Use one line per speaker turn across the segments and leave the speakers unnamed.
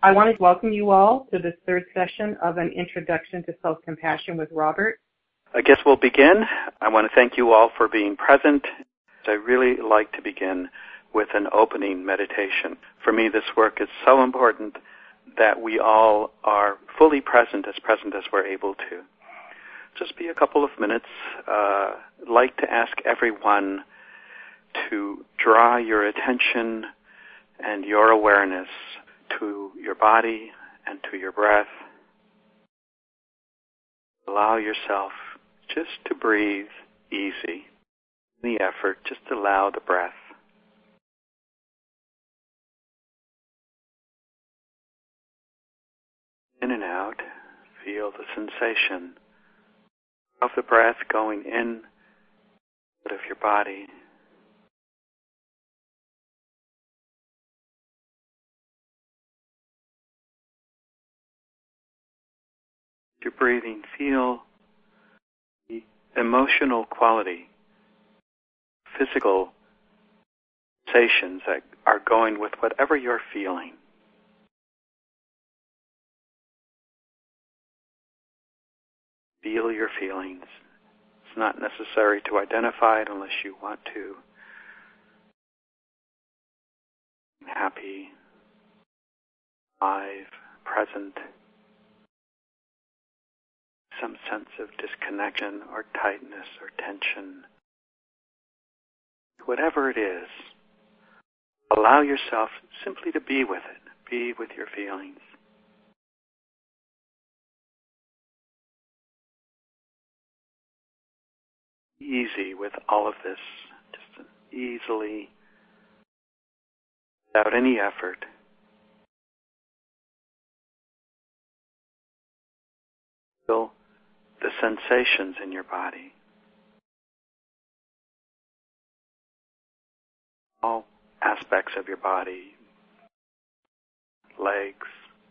I want to welcome you all to this third session of an Introduction to Self-Compassion with Robert.
I guess we'll begin. I want to thank you all for being present. I really like to begin with an opening meditation. For me, this work is so important that we all are fully present as we're able to. Just be a couple of minutes. I'd like to ask everyone to draw your attention and your awareness to your body and to your breath. Allow yourself just to breathe easy. Any effort, just allow the breath. In and out, feel the sensation of the breath going in out of your body. Your breathing, feel the emotional quality, physical sensations that are going with whatever you're feeling. Feel your feelings. It's not necessary to identify it unless you want to. Happy, alive, present. Some sense of disconnection or tightness or tension. Whatever it is, allow yourself simply to be with it. Be with your feelings. Easy with all of this, just easily, without any effort. Feel the sensations in your body. All aspects of your body, legs,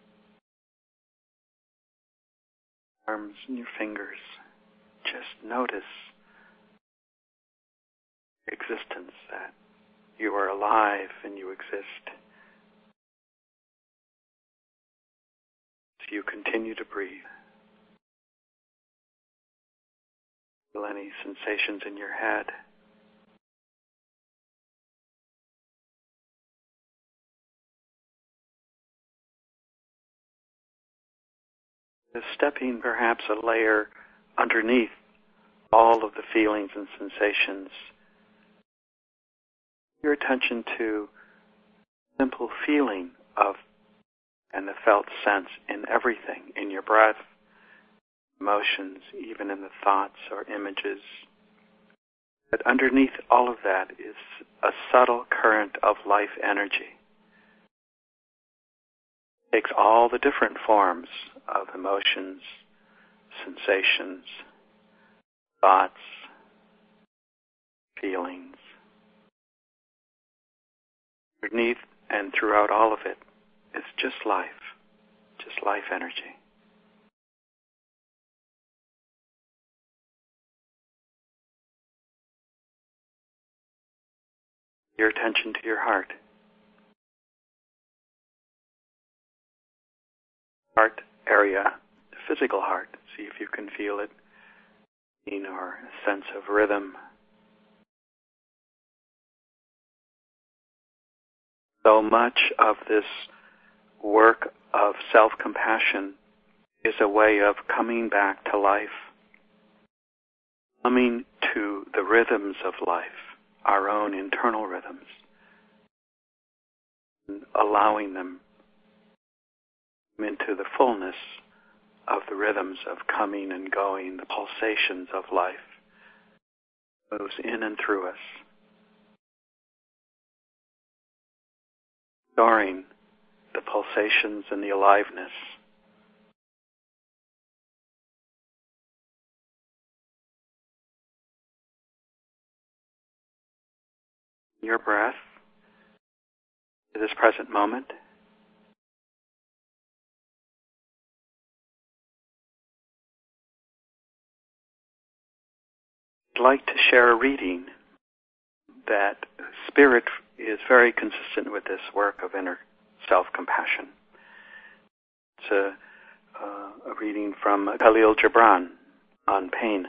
arms, and your fingers. Just notice existence, that you are alive and you exist. So you continue to breathe. Feel any sensations in your head. Stepping perhaps a layer underneath all of the feelings and sensations. Your attention to simple feeling of and the felt sense in everything, in your breath, emotions, even in the thoughts or images. But underneath all of that is a subtle current of life energy. It takes all the different forms of emotions, sensations, thoughts, feelings. Underneath and throughout all of it is just life energy. Your attention to your heart. Heart area, the physical heart. See if you can feel it, or a sense of rhythm. So much of this work of self-compassion is a way of coming back to life, coming to the rhythms of life, our own internal rhythms, and allowing them into the fullness of the rhythms of coming and going, the pulsations of life moves in and through us. Storing the pulsations and the aliveness. Your breath to this present moment. I'd like to share a reading that Spirit is very consistent with this work of inner self-compassion. It's a reading from Khalil Gibran on pain.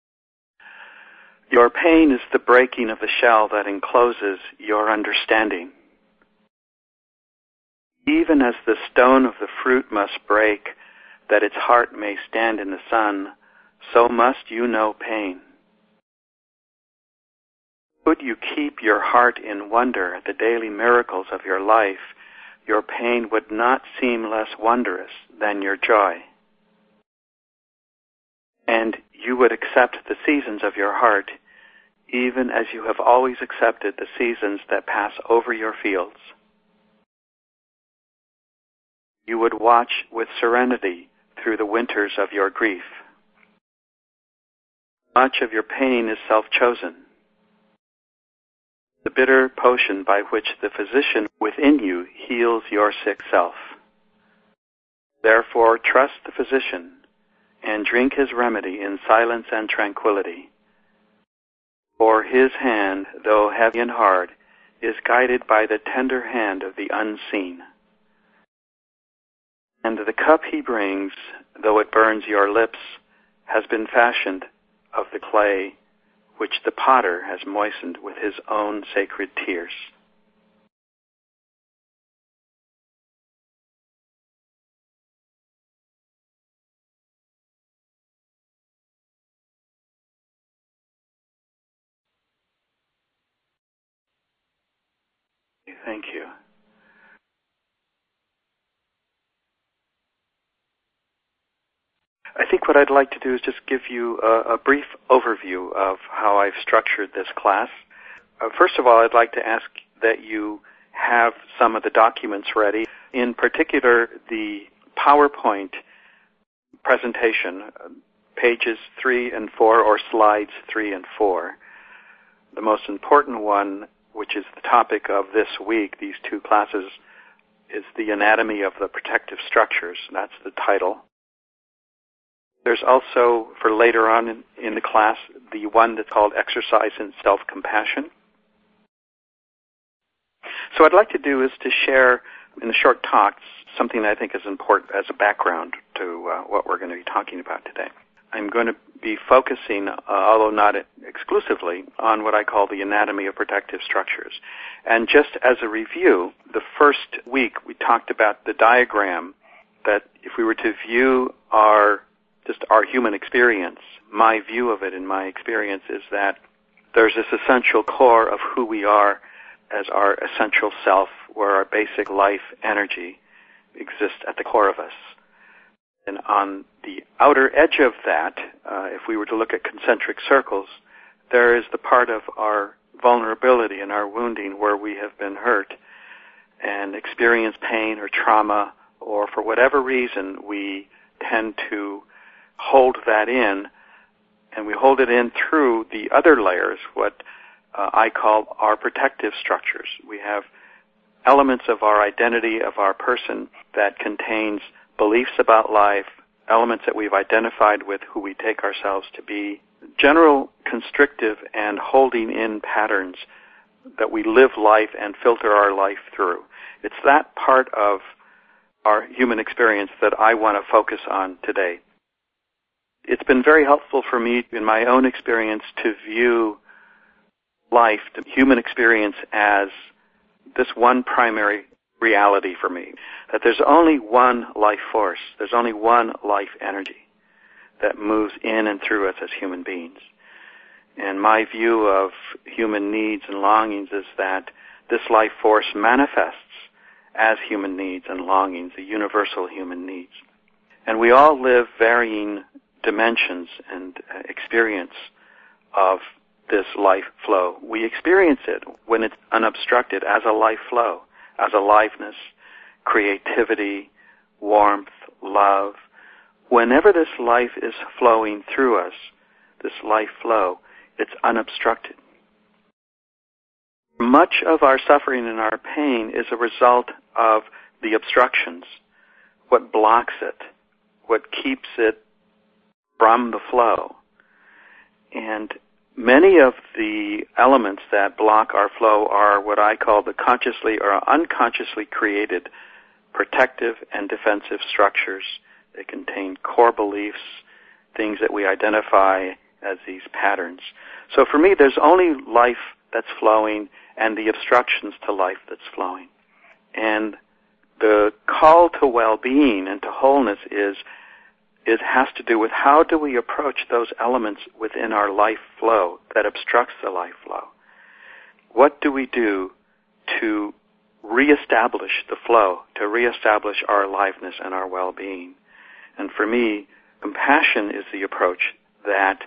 Your pain is the breaking of the shell that encloses your understanding. Even as the stone of the fruit must break, that its heart may stand in the sun, so must you know pain. Could you keep your heart in wonder at the daily miracles of your life, your pain would not seem less wondrous than your joy. And you would accept the seasons of your heart, even as you have always accepted the seasons that pass over your fields. You would watch with serenity through the winters of your grief. Much of your pain is self-chosen, the bitter potion by which the physician within you heals your sick self. Therefore, trust the physician and drink his remedy in silence and tranquility. For his hand, though heavy and hard, is guided by the tender hand of the unseen. And the cup he brings, though it burns your lips, has been fashioned of the clay which the potter has moistened with his own sacred tears. Thank you. I think what I'd like to do is just give you a brief overview of how I've structured this class. First of all, I'd like to ask that you have some of the documents ready, in particular the PowerPoint presentation, pages 3 and 4, or slides 3 and 4. The most important one, which is the topic of this week, these two classes, is the anatomy of the protective structures. That's the title. There's also, for later on in the class, the one that's called Exercise in Self-Compassion. So what I'd like to do is to share in the short talks something that I think is important as a background to what we're going to be talking about today. I'm going to be focusing, although not exclusively, on what I call the anatomy of protective structures. And just as a review, the first week we talked about the diagram that if we were to view our human experience, my view of it in my experience is that there's this essential core of who we are as our essential self, where our basic life energy exists at the core of us. And on the outer edge of that, if we were to look at concentric circles, there is the part of our vulnerability and our wounding where we have been hurt and experienced pain or trauma, or for whatever reason we tend to hold that in, and we hold it in through the other layers, what I call our protective structures. We have elements of our identity, of our person, that contains beliefs about life, elements that we've identified with who we take ourselves to be, general constrictive and holding in patterns that we live life and filter our life through. It's that part of our human experience that I want to focus on today. It's been very helpful for me in my own experience to view life, the human experience, as this one primary reality for me, that there's only one life force, there's only one life energy that moves in and through us as human beings. And my view of human needs and longings is that this life force manifests as human needs and longings, the universal human needs. And we all live varying dimensions and experience of this life flow. We experience it when it's unobstructed as a life flow, as aliveness, creativity, warmth, love. Whenever this life is flowing through us, this life flow, it's unobstructed. Much of our suffering and our pain is a result of the obstructions, what blocks it, what keeps it from the flow. And many of the elements that block our flow are what I call the consciously or unconsciously created protective and defensive structures. They contain core beliefs, things that we identify as these patterns. So for me, there's only life that's flowing and the obstructions to life that's flowing. And the call to well-being and to wholeness it has to do with how do we approach those elements within our life flow that obstructs the life flow. What do we do to reestablish the flow, to reestablish our aliveness and our well-being? And for me, compassion is the approach that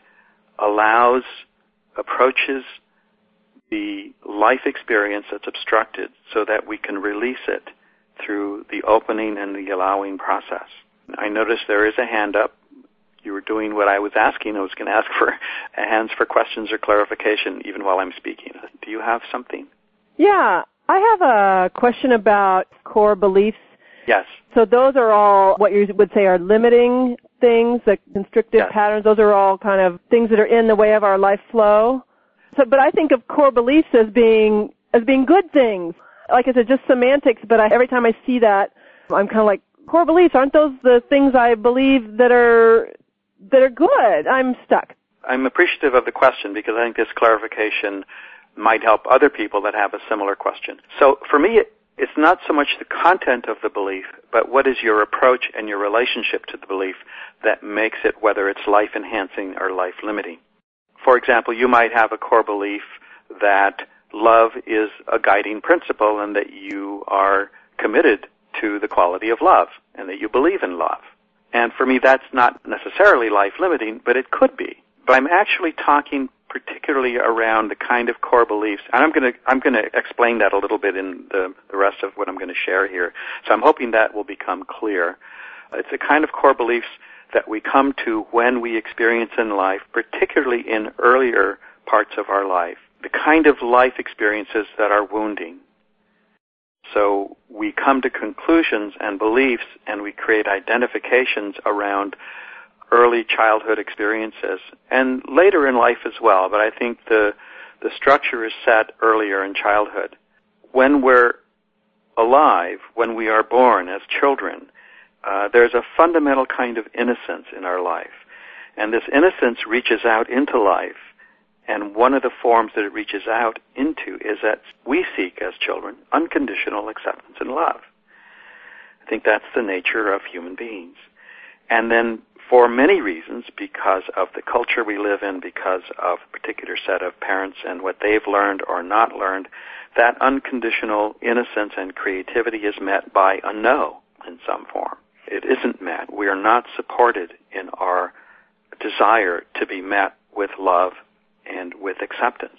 approaches the life experience that's obstructed so that we can release it through the opening and the allowing process. I noticed there is a hand up. You were doing what I was asking. I was going to ask for hands for questions or clarification even while I'm speaking. Do you have something?
Yeah, I have a question about core beliefs.
Yes.
So those are all what you would say are limiting things, the constrictive patterns. Those are all kind of things that are in the way of our life flow. So, but I think of core beliefs as being good things. Like I said, just semantics, but every time I see that, I'm kind of like, core beliefs, aren't those the things I believe that are good? I'm stuck.
I'm appreciative of the question because I think this clarification might help other people that have a similar question. So for me, it's not so much the content of the belief, but what is your approach and your relationship to the belief that makes it, whether it's life-enhancing or life-limiting. For example, you might have a core belief that love is a guiding principle and that you are committed to the quality of love and that you believe in love. And for me, that's not necessarily life-limiting, but it could be. But I'm actually talking particularly around the kind of core beliefs, and I'm going to explain that a little bit in the rest of what I'm going to share here. So I'm hoping that will become clear. It's the kind of core beliefs that we come to when we experience in life, particularly in earlier parts of our life, the kind of life experiences that are wounding. So we come to conclusions and beliefs, and we create identifications around early childhood experiences, and later in life as well, but I think the structure is set earlier in childhood. When we're alive, when we are born as children, there's a fundamental kind of innocence in our life, and this innocence reaches out into life, and one of the forms that it reaches out into is that we seek as children unconditional acceptance and love. I think that's the nature of human beings. And then for many reasons, because of the culture we live in, because of a particular set of parents and what they've learned or not learned, that unconditional innocence and creativity is met by a no in some form. It isn't met. We are not supported in our desire to be met with love and with acceptance.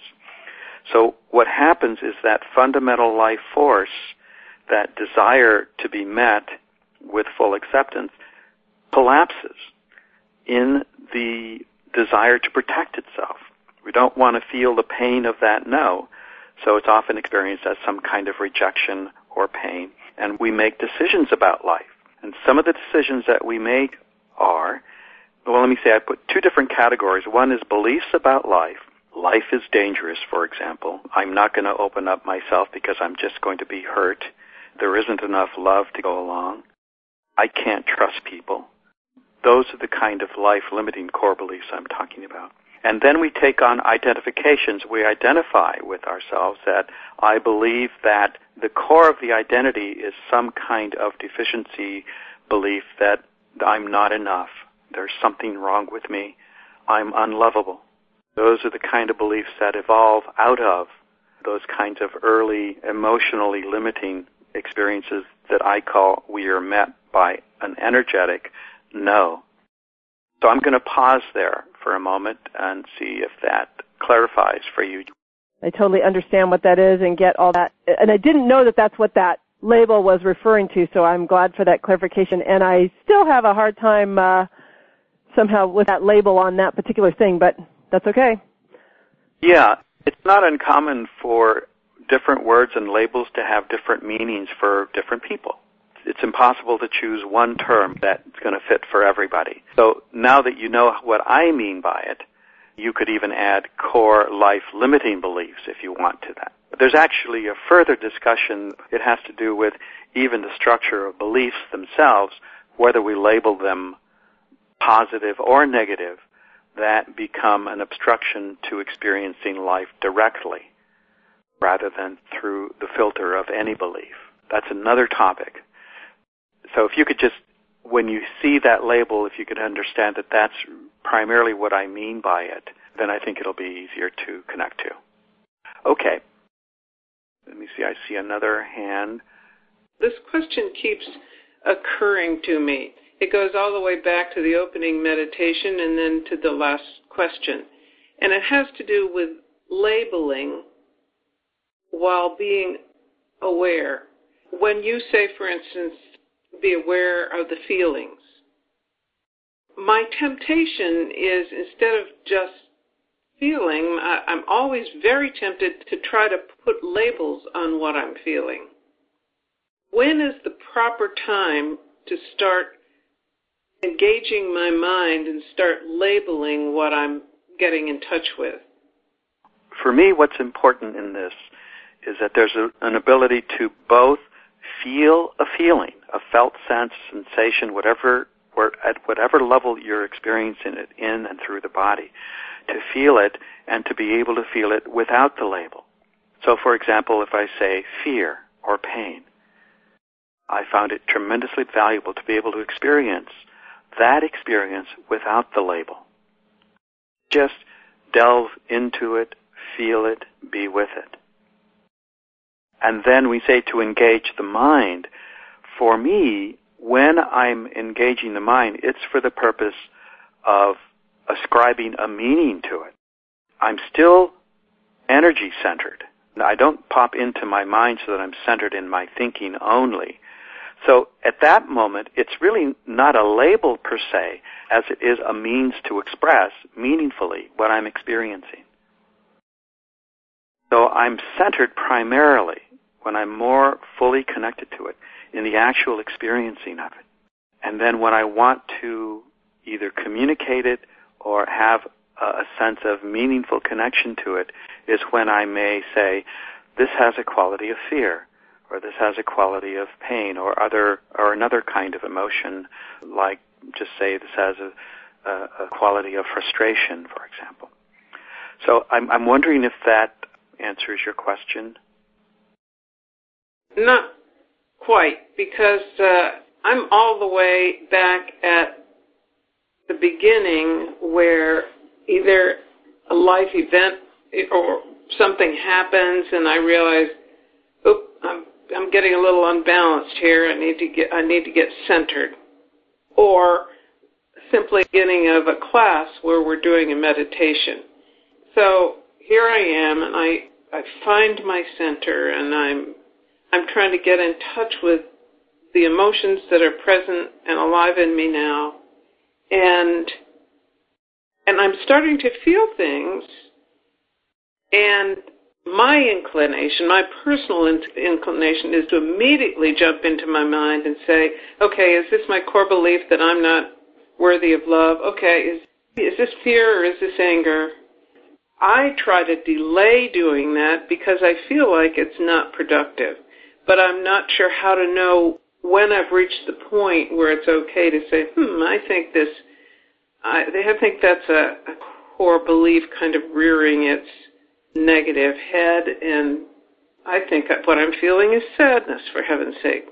So what happens is that fundamental life force, that desire to be met with full acceptance, collapses in the desire to protect itself. We don't want to feel the pain of that no, so it's often experienced as some kind of rejection or pain, and we make decisions about life. And some of the decisions that we make are, well, let me say I put two different categories. One is beliefs about life. Life is dangerous, for example. I'm not going to open up myself because I'm just going to be hurt. There isn't enough love to go along. I can't trust people. Those are the kind of life-limiting core beliefs I'm talking about. And then we take on identifications. We identify with ourselves that I believe that the core of the identity is some kind of deficiency belief that I'm not enough. There's something wrong with me. I'm unlovable. Those are the kind of beliefs that evolve out of those kinds of early emotionally limiting experiences that I call we are met by an energetic no. So I'm going to pause there for a moment and see if that clarifies for you.
I totally understand what that is and get all that. And I didn't know that that's what that label was referring to, so I'm glad for that clarification. And I still have a hard time somehow with that label on that particular thing, but that's okay.
Yeah, it's not uncommon for different words and labels to have different meanings for different people. It's impossible to choose one term that's going to fit for everybody. So now that you know what I mean by it, You could even add core life-limiting beliefs if you want to that. But there's actually a further discussion. It has to do with even the structure of beliefs themselves, whether we label them positive or negative, that become an obstruction to experiencing life directly rather than through the filter of any belief. That's another topic. So if you could just, when you see that label, if you could understand that that's primarily what I mean by it, then I think it'll be easier to connect to. Okay. Let me see. I see another hand.
This question keeps occurring to me. It goes all the way back to the opening meditation and then to the last question. And it has to do with labeling while being aware. When you say, for instance, be aware of the feelings, my temptation is, instead of just feeling, I'm always very tempted to try to put labels on what I'm feeling. When is the proper time to start engaging my mind and start labeling what I'm getting in touch with?
For me, what's important in this is that there's an ability to both feel a feeling, a felt sense, sensation, at whatever level you're experiencing it in and through the body, to feel it and to be able to feel it without the label. So, for example, if I say fear or pain, I found it tremendously valuable to be able to experience that experience without the label. Just delve into it, feel it, be with it. And then we say to engage the mind. For me, when I'm engaging the mind, it's for the purpose of ascribing a meaning to it. I'm still energy-centered. I don't pop into my mind so that I'm centered in my thinking only. So at that moment, it's really not a label per se, as it is a means to express meaningfully what I'm experiencing. So I'm centered primarily, when I'm more fully connected to it, in the actual experiencing of it. And then when I want to either communicate it or have a sense of meaningful connection to it, is when I may say, this has a quality of fear, or this has a quality of pain, or another kind of emotion, like just say this has a quality of frustration, for example. So I'm wondering if that answers your question.
Not quite, because I'm all the way back at the beginning where either a life event or something happens and I realize, I'm getting a little unbalanced here. I need to get centered. Or simply beginning of a class where we're doing a meditation. So here I am, and I find my center, and I'm trying to get in touch with the emotions that are present and alive in me now, and I'm starting to feel things, and my inclination, my personal inclination, is to immediately jump into my mind and say, okay, is this my core belief that I'm not worthy of love? Okay, is this fear or is this anger? I try to delay doing that because I feel like it's not productive. But I'm not sure how to know when I've reached the point where it's okay to say, I think that's a core belief kind of rearing its negative head, and I think what I'm feeling is sadness, for heaven's sake.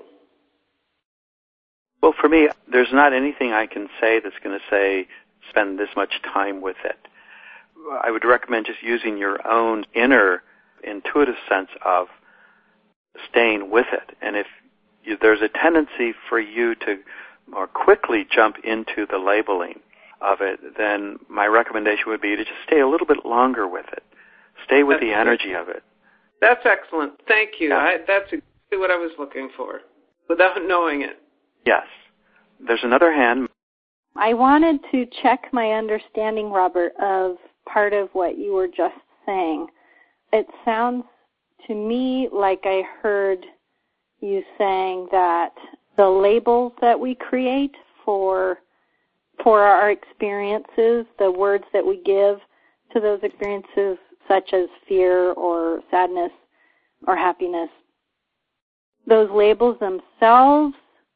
Well, for me, there's not anything I can say that's going to say spend this much time with it. I would recommend just using your own inner intuitive sense of staying with it. And if there's a tendency for you to more quickly jump into the labeling of it, then my recommendation would be to just stay a little bit longer with it. Stay with the energy of it.
That's excellent. Thank you.
Yeah.
That's exactly what I was looking for, without knowing it.
Yes. There's another hand.
I wanted to check my understanding, Robert, of part of what you were just saying. It sounds to me like I heard you saying that the labels that we create for our experiences, the words that we give, to those experiences, such as fear or sadness or happiness, those labels themselves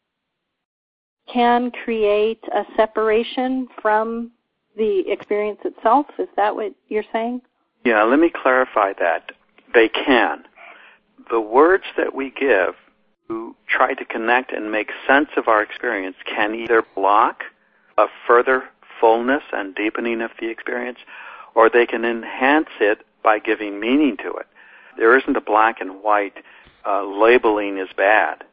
can create a separation from the experience itself? Is that what you're saying?
Yeah, let me clarify that. They can. The words that we give to try to connect and make sense of our experience can either block a further fullness and deepening of the experience, or they can enhance it by giving meaning to it. There isn't a black and white labeling is bad.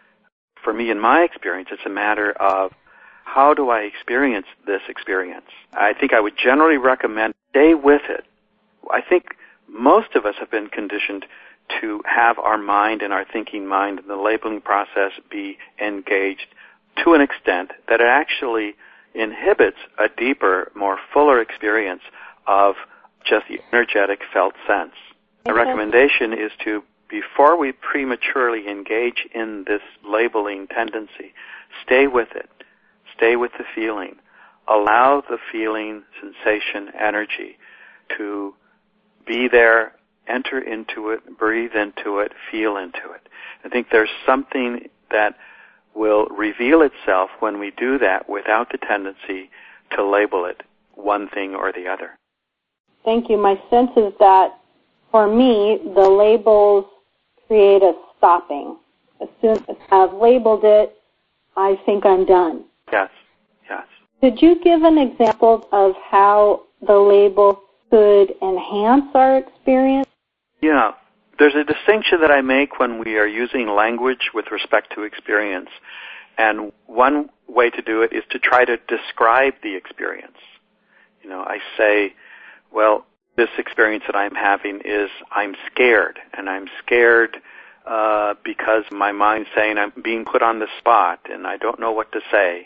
For me, in my experience, it's a matter of how do I experience this experience? I think I would generally recommend stay with it. I think most of us have been conditioned to have our mind and our thinking mind and the labeling process be engaged to an extent that it actually inhibits a deeper, more fuller experience of just the energetic felt sense. The recommendation is to, before we prematurely engage in this labeling tendency, stay with it. Stay with the feeling. Allow the feeling, sensation, energy to be there, enter into it, breathe into it, feel into it. I think there's something that will reveal itself when we do that without the tendency to label it one thing or the other.
Thank you. My sense is that for me, the labels create a stopping. As soon as I've labeled it, I think I'm done.
Yes, yes.
Could you give an example of how the label could enhance our experience?
Yeah. There's a distinction that I make when we are using language with respect to experience. And one way to do it is to try to describe the experience. You know, I say, well, this experience that I'm having is I'm scared, and I'm scared because my mind's saying I'm being put on the spot, and I don't know what to say.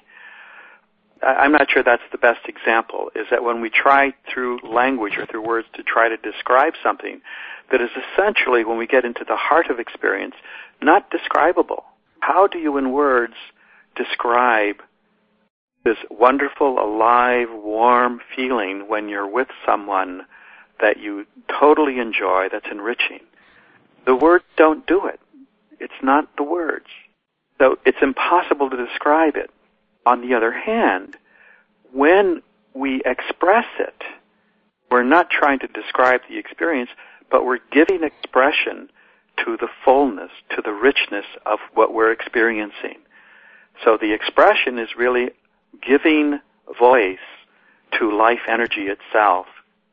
I'm not sure that's the best example, is that when we try through language or through words to try to describe something that is essentially, when we get into the heart of experience, not describable. How do you in words describe this wonderful, alive, warm feeling when you're with someone that you totally enjoy, that's enriching? The words don't do it. It's not the words. So it's impossible to describe it. On the other hand, when we express it, we're not trying to describe the experience, but we're giving expression to the fullness, to the richness of what we're experiencing. So the expression is really giving voice to life energy itself.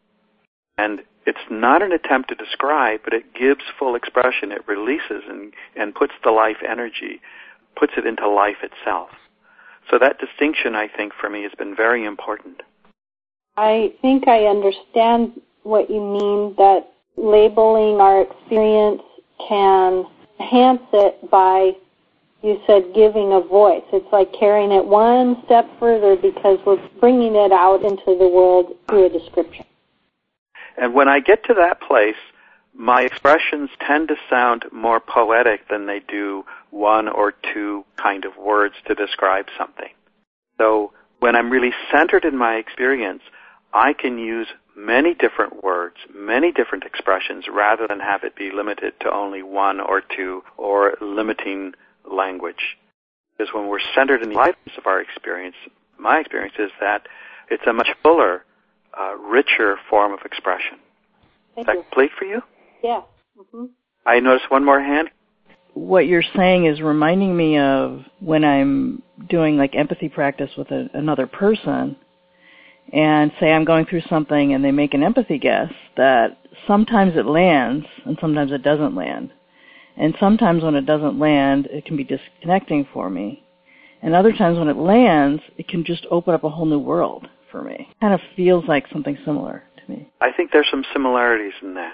And it's not an attempt to describe, but it gives full expression. It releases and puts the life energy, puts it into life itself. So that distinction, I think, for me has been very important.
I think I understand what you mean, that labeling our experience can enhance it by, you said, giving a voice. It's like carrying it one step further because we're bringing it out into the world through a description.
And when I get to that place, my expressions tend to sound more poetic than they do one or two kind of words to describe something. So when I'm really centered in my experience, I can use many different words, many different expressions, rather than have it be limited to only one or two or limiting language. Because when we're centered in the lightness of our experience, my experience is that it's a much fuller, richer form of expression. Is that complete for you?
Yeah. Mm-hmm.
I noticed one more hand.
What you're saying is reminding me of when I'm doing like empathy practice with another person, and say I'm going through something and they make an empathy guess, that sometimes it lands and sometimes it doesn't land. And sometimes when it doesn't land, it can be disconnecting for me. And other times when it lands, it can just open up a whole new world for me. It kind of feels like something similar to me.
I think there's some similarities in that.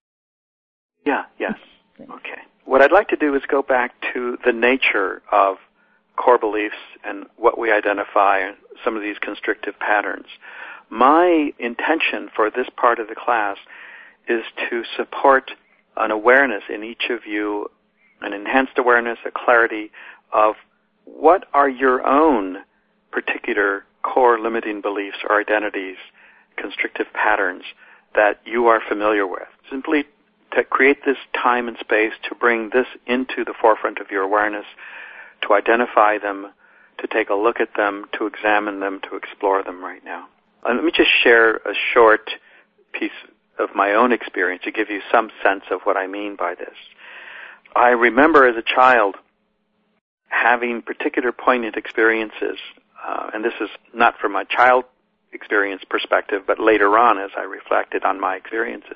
Yeah, yes. Okay. What I'd like to do is go back to the nature of core beliefs and what we identify and some of these constrictive patterns. My intention for this part of the class is to support an awareness in each of you, an enhanced awareness, a clarity of what are your own particular core limiting beliefs or identities constrictive patterns that you are familiar with. Simply to create this time and space to bring this into the forefront of your awareness, to identify them, to take a look at them, to examine them, to explore them right now. And let me just share a short piece of my own experience to give you some sense of what I mean by this. I remember as a child having particular poignant experiences, and this is not from my child experience perspective, but later on as I reflected on my experiences,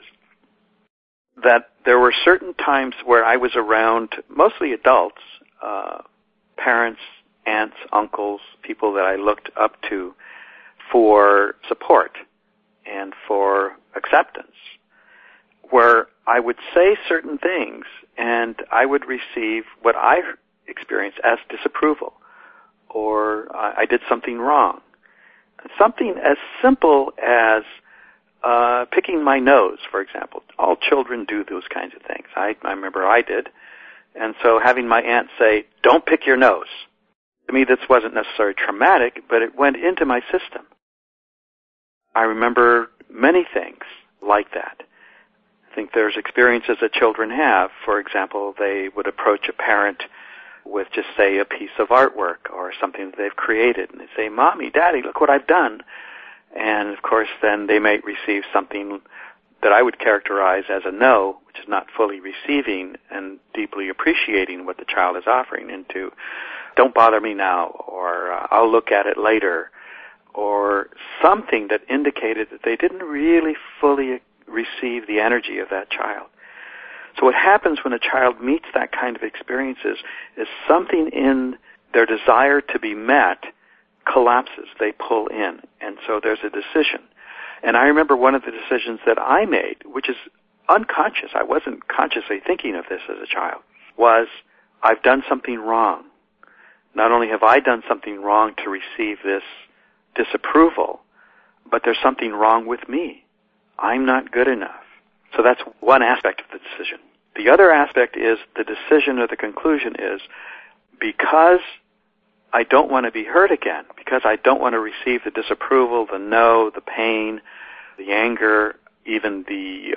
that there were certain times where I was around mostly adults, parents, aunts, uncles, people that I looked up to for support and for acceptance, where I would say certain things and I would receive what I experienced as disapproval, or I did something wrong. Something as simple as picking my nose, for example. All children do those kinds of things. I remember I did. And so having my aunt say, "Don't pick your nose," to me this wasn't necessarily traumatic, but it went into my system. I remember many things like that. I think there's experiences that children have. For example, they would approach a parent with just, say, a piece of artwork or something that they've created, and they say, "Mommy, Daddy, look what I've done." And, of course, then they may receive something that I would characterize as a no, which is not fully receiving and deeply appreciating what the child is offering into, "Don't bother me now," or "I'll look at it later," or something that indicated that they didn't really fully receive the energy of that child. So what happens when a child meets that kind of experiences is something in their desire to be met collapses. They pull in. And so there's a decision. And I remember one of the decisions that I made, which is unconscious, I wasn't consciously thinking of this as a child, was I've done something wrong. Not only have I done something wrong to receive this disapproval, but there's something wrong with me. I'm not good enough. So that's one aspect of the decision. The other aspect is the decision or the conclusion is, because I don't want to be hurt again, because I don't want to receive the disapproval, the no, the pain, the anger, even the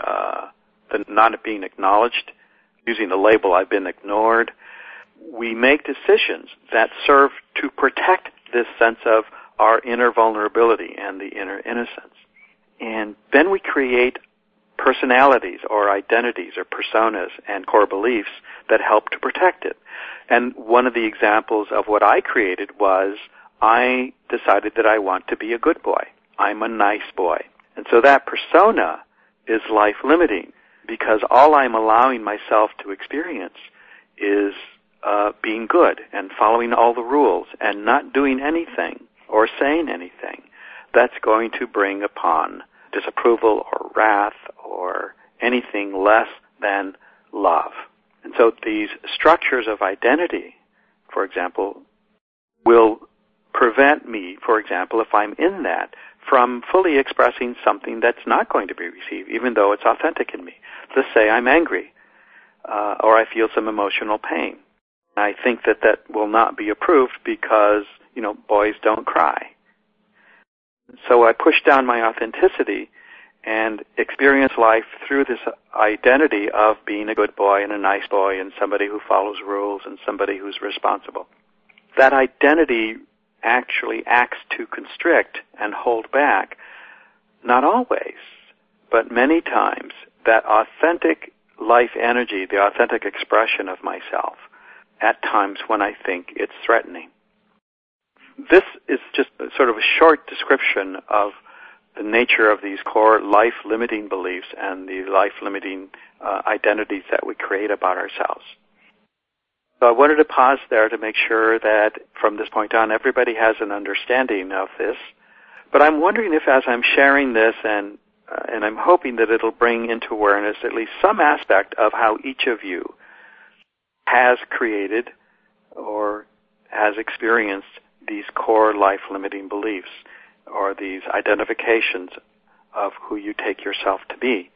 not being acknowledged, using the label I've been ignored, we make decisions that serve to protect this sense of our inner vulnerability and the inner innocence. And then we create personalities or identities or personas and core beliefs that help to protect it. And one of the examples of what I created was I decided that I want to be a good boy. I'm a nice boy. And so that persona is life-limiting because all I'm allowing myself to experience is being good and following all the rules and not doing anything or saying anything that's going to bring upon disapproval or wrath or anything less than love. And so these structures of identity, for example, will prevent me, for example, if I'm in that, from fully expressing something that's not going to be received, even though it's authentic in me. Let's say I'm angry, or I feel some emotional pain. I think that that will not be approved because, boys don't cry. So I push down my authenticity and experience life through this identity of being a good boy and a nice boy and somebody who follows rules and somebody who's responsible. That identity actually acts to constrict and hold back, not always, but many times, that authentic life energy, the authentic expression of myself, at times when I think it's threatening. This is just sort of a short description of the nature of these core life-limiting beliefs and the life-limiting identities that we create about ourselves. So I wanted to pause there to make sure that from this point on everybody has an understanding of this. But I'm wondering if as I'm sharing this and I'm hoping that it'll bring into awareness at least some aspect of how each of you has created or has experienced these core life-limiting beliefs or these identifications of who you take yourself to be.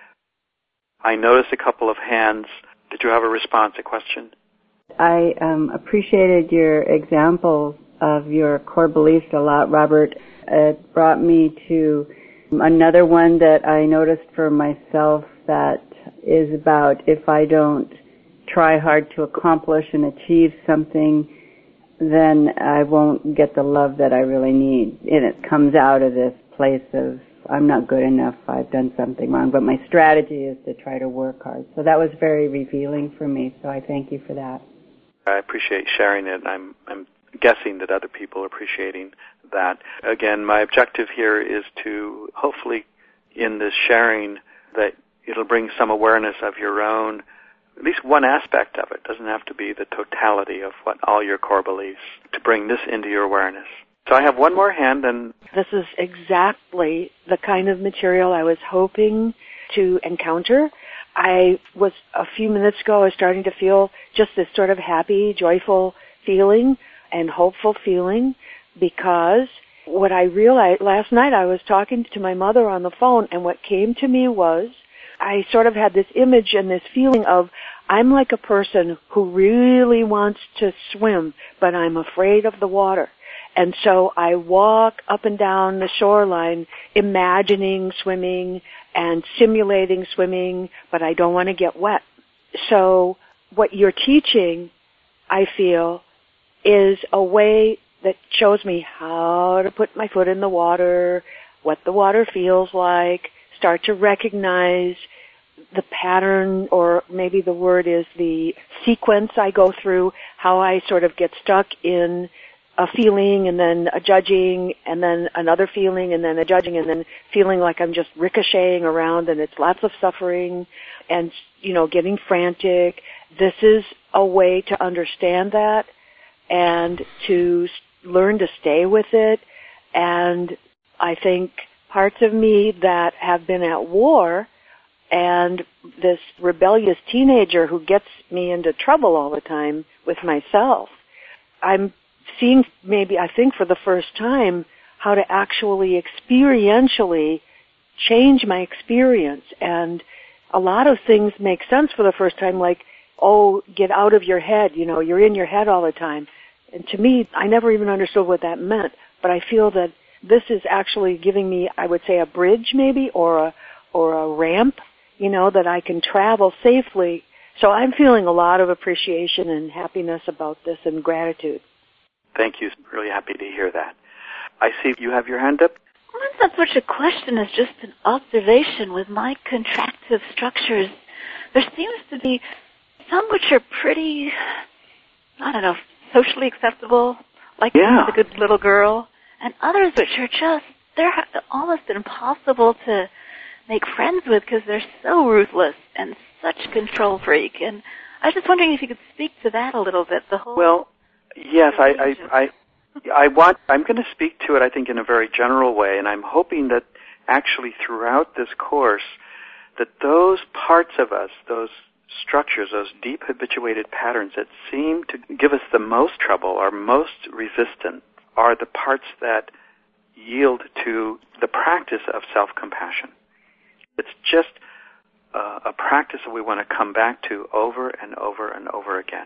I noticed a couple of hands. Did you have a response, a question?
I appreciated your examples of your core beliefs a lot, Robert. It brought me to Another one that I noticed for myself that is about if I don't try hard to accomplish and achieve something, then I won't get the love that I really need. And it comes out of this place of, I'm not good enough, I've done something wrong, but my strategy is to try to work hard. So that was very revealing for me, so I thank you for that.
I appreciate sharing it. I'm guessing that other people are appreciating that. Again, my objective here is to hopefully in this sharing that it'll bring some awareness of your own, at least one aspect of it. It doesn't have to be the totality of what all your core beliefs, to bring this into your awareness. So I have one more hand, and
this is exactly the kind of material I was hoping to encounter. I was, a few minutes ago, I was starting to feel just this sort of happy, joyful feeling and hopeful feeling, because what I realized last night, I was talking to my mother on the phone, and what came to me was I sort of had this image and this feeling of I'm like a person who really wants to swim, but I'm afraid of the water. And so I walk up and down the shoreline imagining swimming and simulating swimming, but I don't want to get wet. So what you're teaching, I feel, is a way that shows me how to put my foot in the water, what the water feels like, start to recognize the pattern, or maybe the word is the sequence I go through, how I sort of get stuck in a feeling and then a judging and then another feeling and then a judging and then feeling like I'm just ricocheting around and it's lots of suffering and, getting frantic. This is a way to understand that and to learn to stay with it. And I think parts of me that have been at war and this rebellious teenager who gets me into trouble all the time with myself, I'm seeing maybe, I think for the first time, how to actually experientially change my experience. And a lot of things make sense for the first time, like, get out of your head, you're in your head all the time. And to me, I never even understood what that meant, but I feel that this is actually giving me, I would say, a bridge maybe, or a ramp, that I can travel safely. So I'm feeling a lot of appreciation and happiness about this and gratitude.
Thank you. Really happy to hear that. I see you have your hand up.
Well, it's not so much a question as just an observation. With my contractive structures, there seems to be some which are pretty, socially acceptable, like the good little girl, and others which are just, they're almost impossible to make friends with because they're so ruthless and such control freak. And I was just wondering if you could speak to that a little bit, the whole...
Well, yes, I'm going to speak to it, I think, in a very general way, and I'm hoping that actually throughout this course that those parts of us, those structures, those deep habituated patterns that seem to give us the most trouble, are most resistant, are the parts that yield to the practice of self-compassion. It's just a practice that we want to come back to over and over and over again.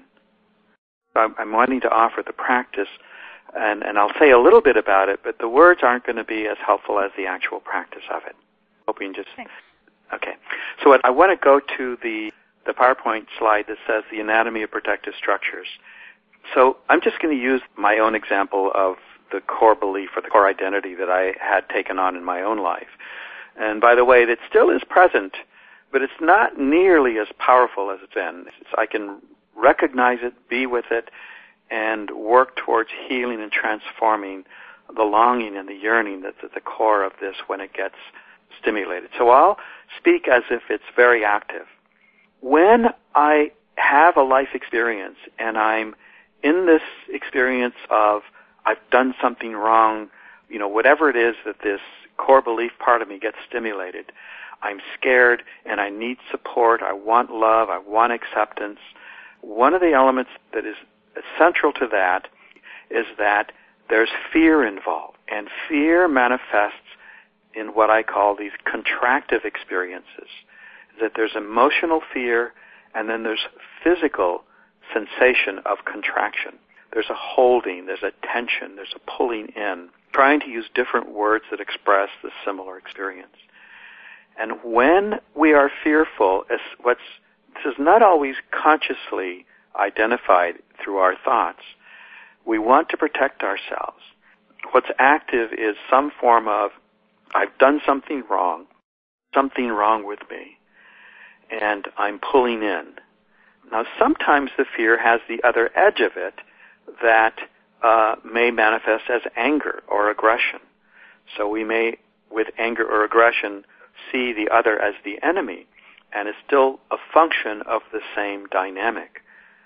I'm wanting to offer the practice, and I'll say a little bit about it, but the words aren't going to be as helpful as the actual practice of it. Hoping just...
Thanks.
Okay. So I want to go to the PowerPoint slide that says the anatomy of protective structures. So I'm just going to use my own example of the core belief or the core identity that I had taken on in my own life. And by the way, it still is present, but it's not nearly as powerful as it's been. I can recognize it, be with it, and work towards healing and transforming the longing and the yearning that's at the core of this when it gets stimulated. So I'll speak as if it's very active. When I have a life experience and I'm in this experience of I've done something wrong, whatever it is that this core belief part of me gets stimulated, I'm scared and I need support, I want love, I want acceptance. One of the elements that is central to that is that there's fear involved, and fear manifests in what I call these contractive experiences, that there's emotional fear and then there's physical sensation of contraction. There's a holding, there's a tension, there's a pulling in. trying to use different words that express the similar experience. And when we are fearful, this is not always consciously identified through our thoughts. We want to protect ourselves. What's active is some form of, I've done something wrong with me, and I'm pulling in. Now, sometimes the fear has the other edge of it that may manifest as anger or aggression. So we may, with anger or aggression, see the other as the enemy, and it's still a function of the same dynamic.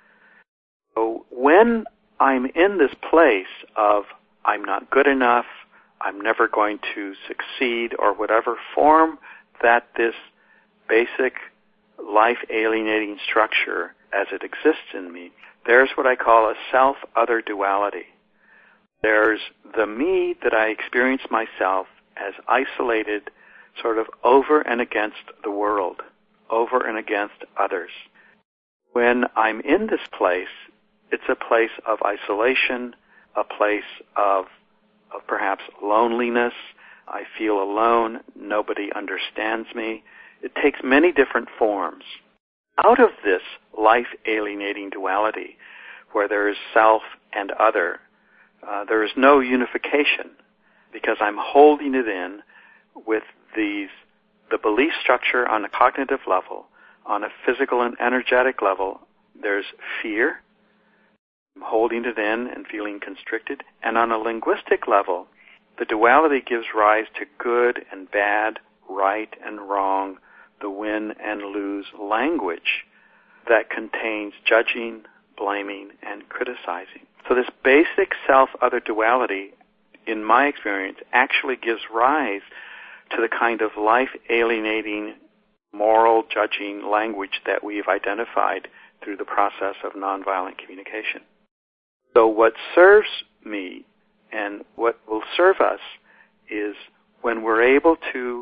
So when I'm in this place of I'm not good enough, I'm never going to succeed, or whatever form that this basic life-alienating structure as it exists in me, there's what I call a self-other duality. There's the me that I experience myself as isolated, sort of over and against the world, over and against others. When I'm in this place, it's a place of isolation, a place of perhaps loneliness. I feel alone. Nobody understands me. It takes many different forms. Out of this life-alienating duality, where there is self and other, there is no unification, because I'm holding it in with the belief structure on a cognitive level. On a physical and energetic level, there's fear. I'm holding it in and feeling constricted. And on a linguistic level, the duality gives rise to good and bad, right and wrong, the win and lose language that contains judging, blaming, and criticizing. So this basic self-other duality, in my experience, actually gives rise to the kind of life-alienating, moral judging language that we've identified through the process of nonviolent communication. So what serves me and what will serve us is when we're able to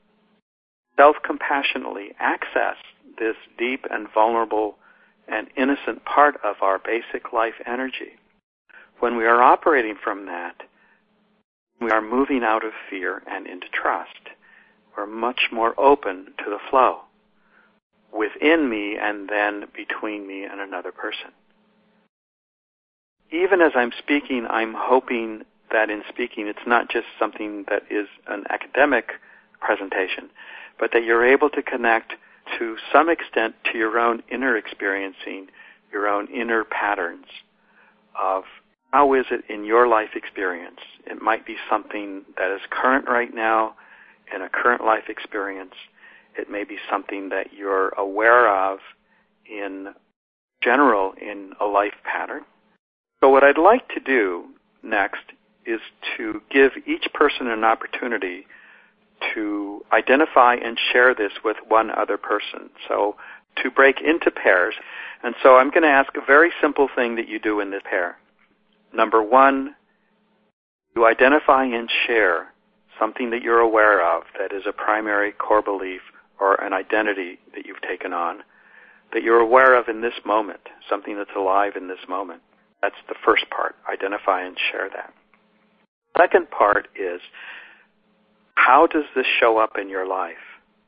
self-compassionately access this deep and vulnerable and innocent part of our basic life energy. When we are operating from that, we are moving out of fear and into trust. We're much more open to the flow within me and then between me and another person. Even as I'm speaking, I'm hoping that in speaking it's not just something that is an academic presentation, but that you're able to connect to some extent to your own inner experiencing, your own inner patterns of how is it in your life experience. It might be something that is current right now in a current life experience. It may be something that you're aware of in general in a life pattern. So what I'd like to do next is to give each person an opportunity to identify and share this with one other person. So to break into pairs. And so I'm going to ask a very simple thing that you do in this pair. Number one, you identify and share something that you're aware of that is a primary core belief or an identity that you've taken on, that you're aware of in this moment, something that's alive in this moment. That's the first part, identify and share that. Second part is, how does this show up in your life?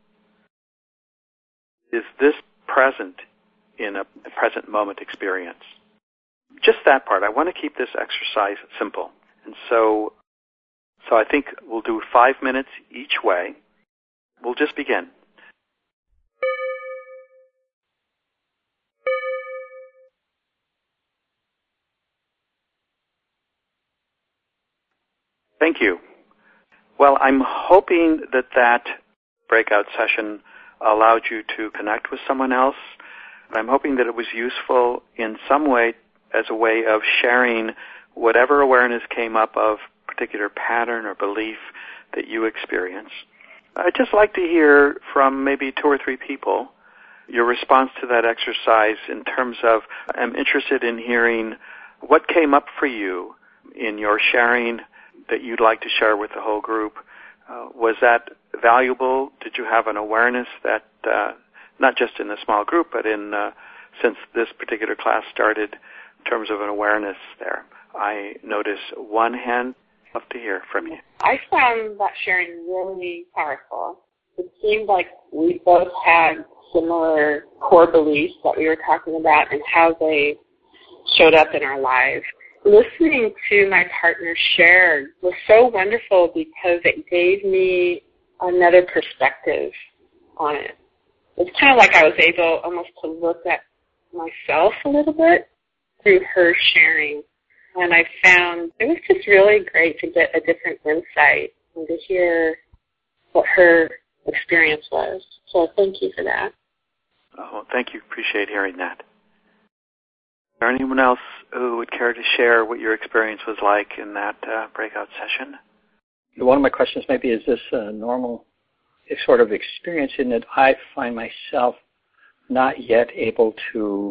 Is this present in a present moment experience? Just that part. I want to keep this exercise simple. And so I think we'll do 5 minutes each way. We'll just begin. Thank you. Well, I'm hoping that breakout session allowed you to connect with someone else. I'm hoping that it was useful in some way as a way of sharing whatever awareness came up of particular pattern or belief that you experience. I'd just like to hear from maybe 2 or 3 people your response to that exercise in terms of, I'm interested in hearing what came up for you in your sharing that you'd like to share with the whole group. Was that valuable? Did you have an awareness that, not just in the small group, but in since this particular class started, in terms of an awareness there? I notice one hand, Love to hear from you.
I found that sharing really powerful. It seemed like we both had similar core beliefs that we were talking about and how they showed up in our lives. Listening to my partner share was so wonderful because it gave me another perspective on it. It's kind of like I was able almost to look at myself a little bit through her sharing. And I found it was just really great to get a different insight and to hear what her experience was. So thank you for that.
Oh, thank you. Appreciate hearing that. Is there anyone else who would care to share what your experience was like in that breakout session?
One of my questions maybe is this a normal sort of experience in that I find myself not yet able to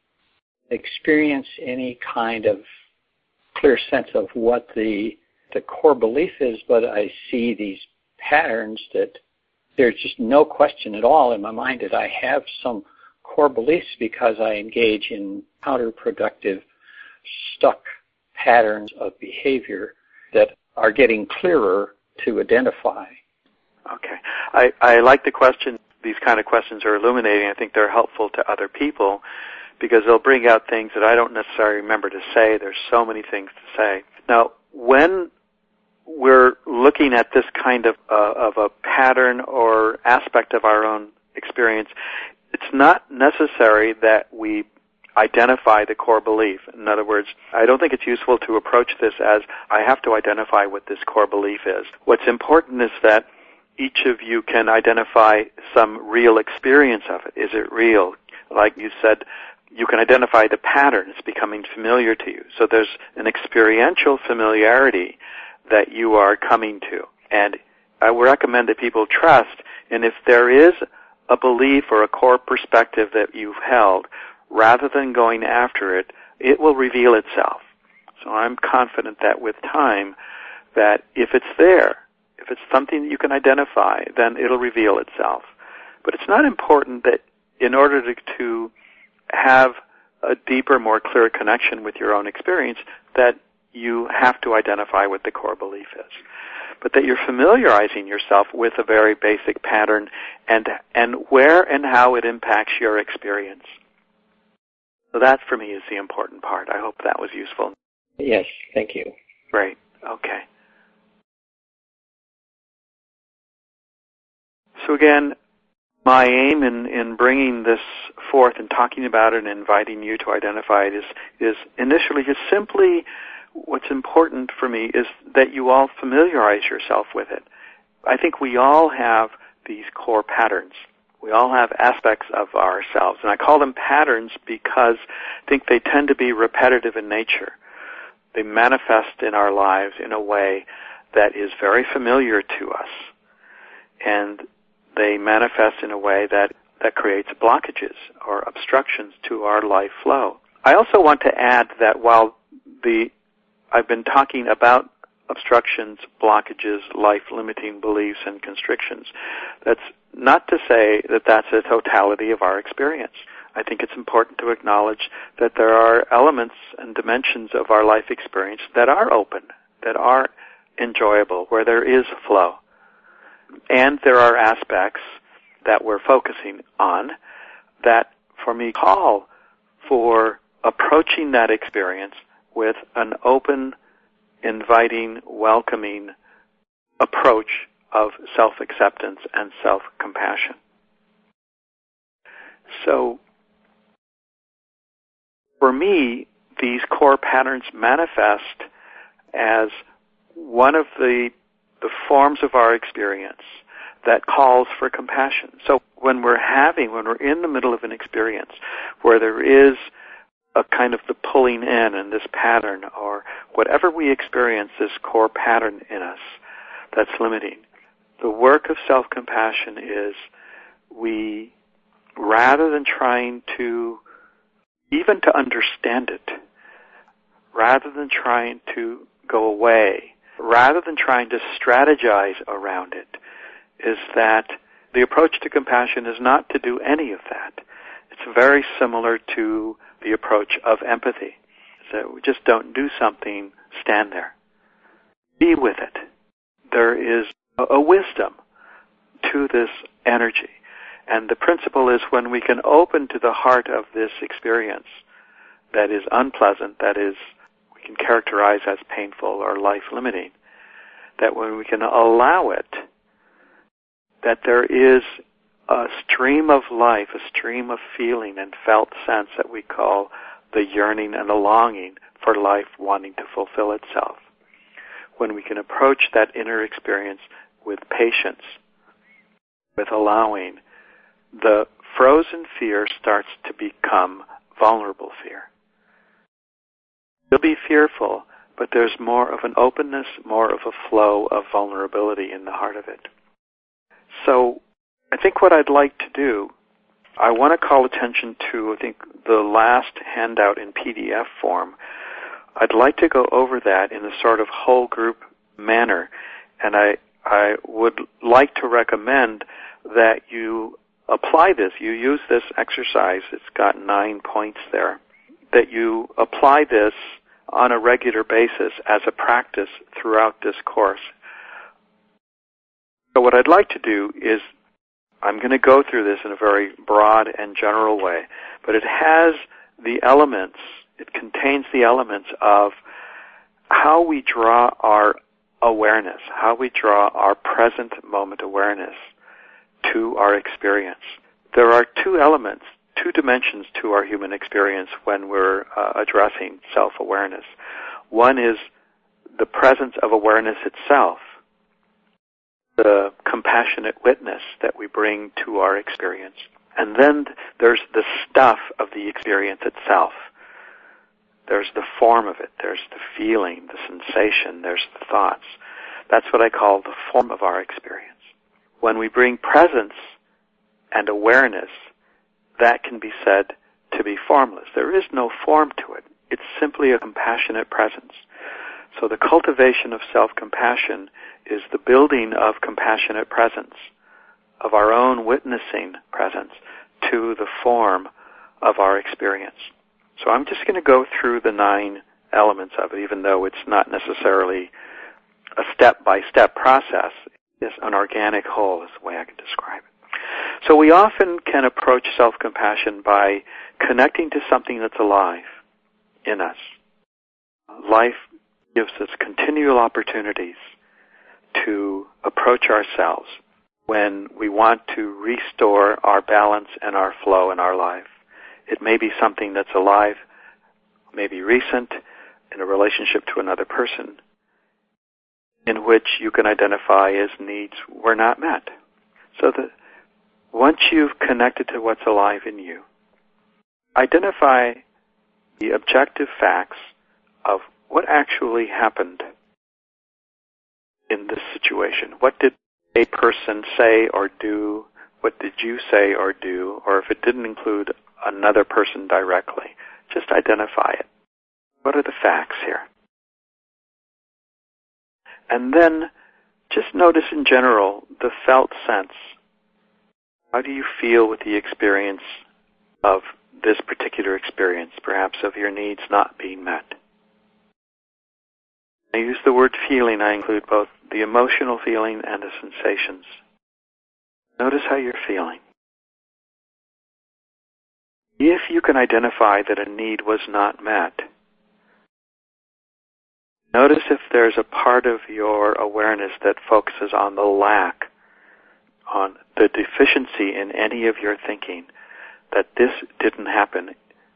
experience any kind of clear sense of what the core belief is, but I see these patterns that there's just no question at all in my mind that I have some core beliefs because I engage in counterproductive, stuck patterns of behavior that are getting clearer to identify.
Okay. I like the question. These kind of questions are illuminating. I think they're helpful to other people because they'll bring out things that I don't necessarily remember to say. There's so many things to say. Now, when we're looking at this kind of a pattern or aspect of our own experience, it's not necessary that we identify the core belief. In other words, I don't think it's useful to approach this as I have to identify what this core belief is. What's important is that each of you can identify some real experience of it. Is it real? Like you said, you can identify the pattern. It's becoming familiar to you. So there's an experiential familiarity that you are coming to. And I would recommend that people trust, and if there is a belief or a core perspective that you've held, rather than going after it, it will reveal itself. So I'm confident that with time, that if it's there, if it's something that you can identify, then it'll reveal itself. But it's not important that in order to have a deeper, more clear connection with your own experience, that you have to identify what the core belief is. But that you're familiarizing yourself with a very basic pattern and where and how it impacts your experience. So that, for me, is the important part. I hope that was useful.
Yes, thank you.
Great. Okay. So again, my aim in bringing this forth and talking about it and inviting you to identify it is initially just simply what's important for me is that you all familiarize yourself with it. I think we all have these core patterns. We all have aspects of ourselves, and I call them patterns because I think they tend to be repetitive in nature. They manifest in our lives in a way that is very familiar to us, and they manifest in a way that creates blockages or obstructions to our life flow. I also want to add that while I've been talking about obstructions, blockages, life-limiting beliefs, and constrictions, that's not to say that that's the totality of our experience. I think it's important to acknowledge that there are elements and dimensions of our life experience that are open, that are enjoyable, where there is flow. And there are aspects that we're focusing on that, for me, call for approaching that experience with an open, inviting, welcoming approach of self-acceptance and self-compassion. So, for me, these core patterns manifest as one of the forms of our experience that calls for compassion. So when we're in the middle of an experience where there is a kind of the pulling in this pattern, or whatever we experience, this core pattern in us that's limiting, the work of self-compassion is we, rather than trying to even to understand it, rather than trying to go away, rather than trying to strategize around it, is that the approach to compassion is not to do any of that. It's very similar to the approach of empathy. So we just don't do something, stand there. be with it. There is a wisdom to this energy. And the principle is when we can open to the heart of this experience that is unpleasant, that is, we can characterize as painful or life-limiting, that when we can allow it, that there is a stream of life, a stream of feeling and felt sense that we call the yearning and the longing for life wanting to fulfill itself. When we can approach that inner experience with patience, with allowing, the frozen fear starts to become vulnerable fear. You'll be fearful, but there's more of an openness, more of a flow of vulnerability in the heart of it. So I think what I'd like to do, I want to call attention to, I think, the last handout in PDF form. I'd like to go over that in a sort of whole group manner, and I would like to recommend that you apply this, you use this exercise, it's got 9 points there, that you apply this on a regular basis as a practice throughout this course. So what I'd like to do is, I'm going to go through this in a very broad and general way, but it has the elements, it contains the elements of how we draw our awareness, how we draw our present moment awareness to our experience. There are two elements, two dimensions to our human experience when we're addressing self-awareness. One is the presence of awareness itself, the compassionate witness that we bring to our experience. And then there's the stuff of the experience itself. There's the form of it, there's the feeling, the sensation, there's the thoughts. That's what I call the form of our experience. When we bring presence and awareness, that can be said to be formless. There is no form to it. It's simply a compassionate presence. So the cultivation of self-compassion is the building of compassionate presence, of our own witnessing presence to the form of our experience. So I'm just going to go through the 9 elements of it, even though it's not necessarily a step-by-step process. It's an organic whole is the way I can describe it. So we often can approach self-compassion by connecting to something that's alive in us. Life gives us continual opportunities to approach ourselves when we want to restore our balance and our flow in our life. It may be something that's alive, maybe recent, in a relationship to another person, in which you can identify as needs were not met. So that once you've connected to what's alive in you, identify the objective facts of what actually happened in this situation. What did a person say or do? What did you say or do? Or if it didn't include another person directly, just identify it. What are the facts here? And then just notice in general the felt sense. How do you feel with the experience of this particular experience, perhaps of your needs not being met? I use the word feeling. I include both the emotional feeling and the sensations. Notice how you're feeling. If you can identify that a need was not met, notice if there's a part of your awareness that focuses on the lack, on the deficiency in any of your thinking, that this didn't happen.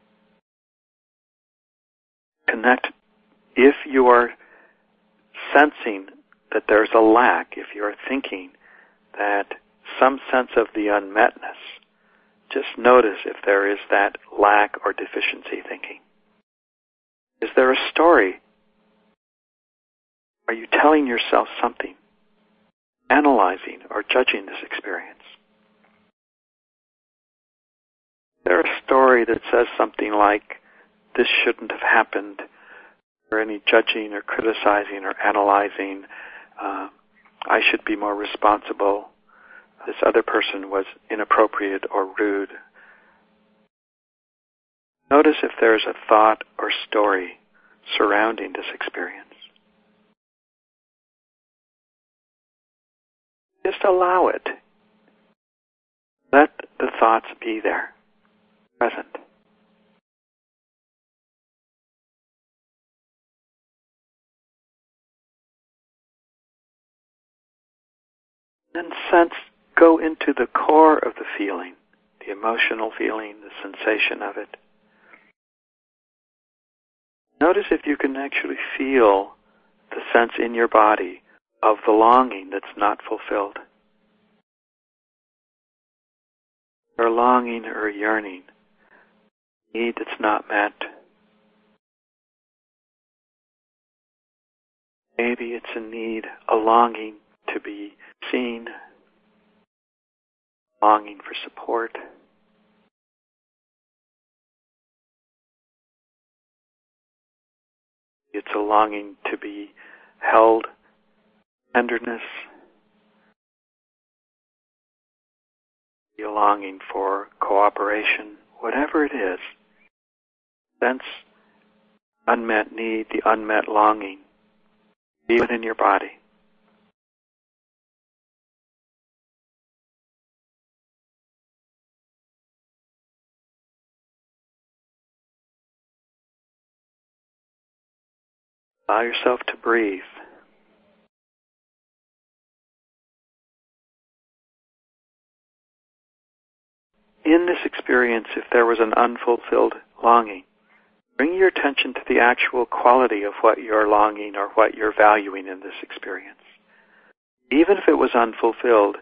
Connect. If you are sensing that there's a lack, if you're thinking that some sense of the unmetness, just notice if there is that lack or deficiency thinking. Is there a story? Are you telling yourself something? Analyzing or judging this experience? Is there a story that says something like, this shouldn't have happened, or any judging or criticizing or analyzing, I should be more responsible, this other person was inappropriate or rude? Notice if there's a thought or story surrounding this experience. Just allow it. Let the thoughts be there, present. Then go into the core of the feeling, the emotional feeling, the sensation of it. Notice if you can actually feel the sense in your body of the longing that's not fulfilled. Or longing or yearning, need that's not met. Maybe it's a need, a longing to be seen, longing for support. It's a longing to be held, tenderness, a longing for cooperation, whatever it is. Sense unmet need, the unmet longing, be within your body. Allow yourself to breathe. In this experience, if there was an unfulfilled longing, bring your attention to the actual quality of what you're longing or what you're valuing in this experience. Even if it was unfulfilled,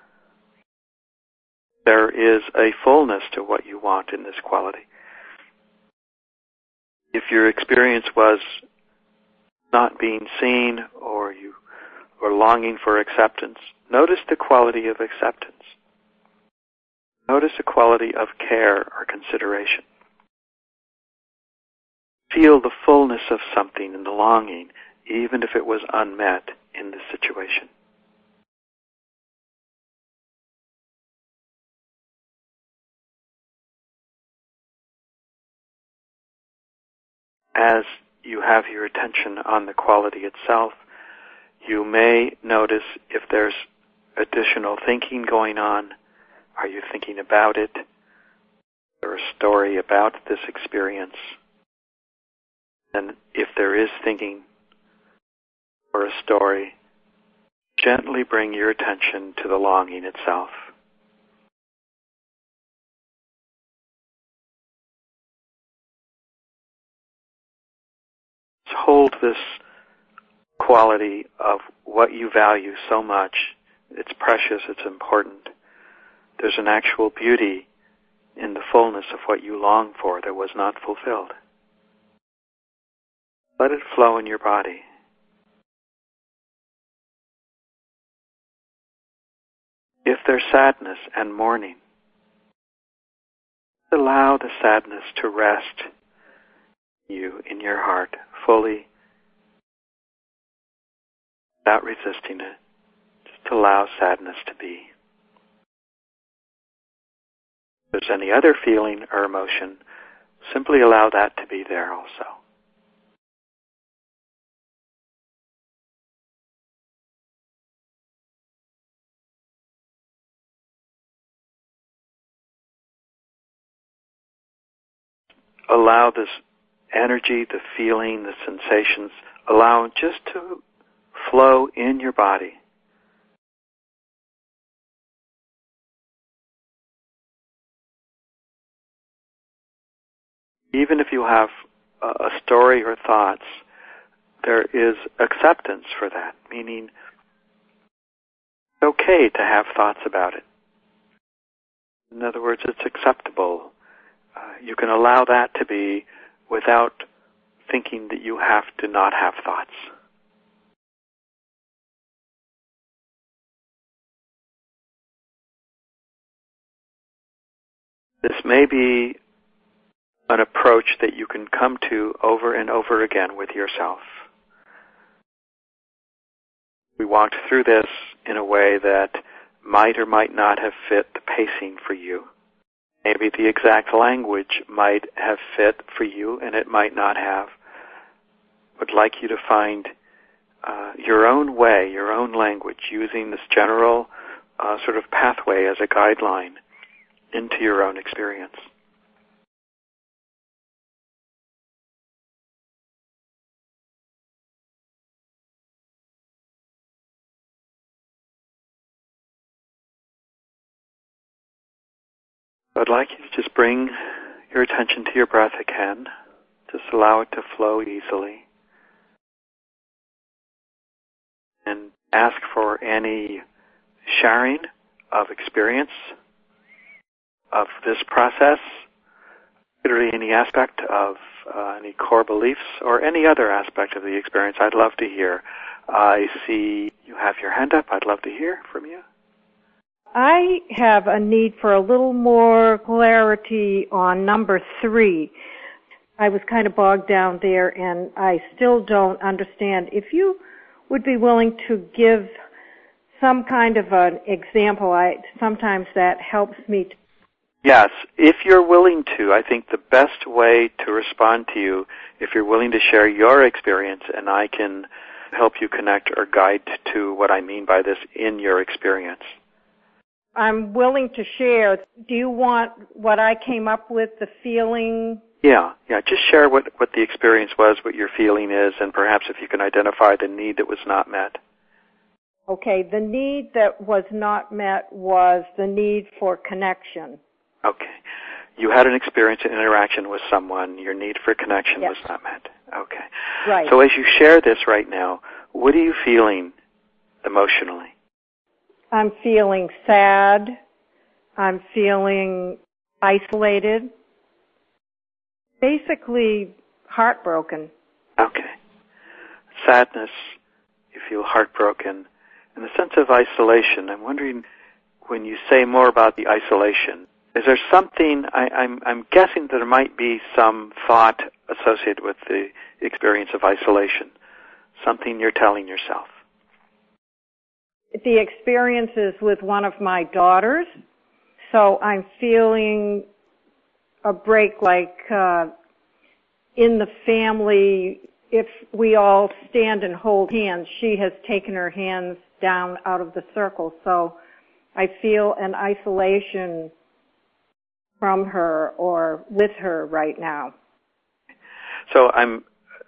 there is a fullness to what you want in this quality. If your experience was not being seen or you were longing for acceptance, notice the quality of acceptance. Notice the quality of care or consideration. Feel the fullness of something in the longing, even if it was unmet in this situation. As you have your attention on the quality itself, you may notice if there's additional thinking going on. Are you thinking about it? Or a story about this experience? And if there is thinking or a story, gently bring your attention to the longing itself. Hold this quality of what you value so much. It's precious, it's important. There's an actual beauty in the fullness of what you long for that was not fulfilled. Let it flow in your body. If there's sadness and mourning, allow the sadness to rest you in your heart fully, without resisting it. Just allow sadness to be. If there's any other feeling or emotion, simply allow that to be there also. Allow this energy, the feeling, the sensations, allow just to flow in your body. Even if you have a story or thoughts, there is acceptance for that, meaning it's okay to have thoughts about it. In other words, it's acceptable. You can allow that to be without thinking that you have to not have thoughts. This may be an approach that you can come to over and over again with yourself. We walked through this in a way that might or might not have fit the pacing for you. Maybe the exact language might have fit for you and it might not have. Would like you to find your own way, your own language, using this general sort of pathway as a guideline into your own experience. I'd like you to just bring your attention to your breath again. Just allow it to flow easily. And ask for any sharing of experience of this process, literally any aspect of any core beliefs or any other aspect of the experience. I'd love to hear. I see you have your hand up. I'd love to hear from you.
I have a need for a little more clarity on number 3. I was kind of bogged down there, and I still don't understand. If you would be willing to give some kind of an example, sometimes that helps me.
Yes, if you're willing to, I think the best way to respond to you, if you're willing to share your experience, and I can help you connect or guide to what I mean by this in your experience.
I'm willing to share. Do you want what I came up with, the feeling?
Yeah. Just share what the experience was, what your feeling is, and perhaps if you can identify the need that was not met.
Okay, the need that was not met was the need for connection.
Okay. You had an experience, an interaction with someone. Your need for connection
Yes.
was not met. Okay.
Right.
So as you share this right now, what are you feeling emotionally?
I'm feeling sad. I'm feeling isolated. Basically heartbroken.
Okay. Sadness, you feel heartbroken. And the sense of isolation, I'm wondering, when you say more about the isolation, is there something, I'm guessing that there might be some thought associated with the experience of isolation, something you're telling yourself.
The experience is with one of my daughters, so I'm feeling a break, like in the family, if we all stand and hold hands, she has taken her hands down out of the circle, so I feel an isolation from her or with her right now.
So I'm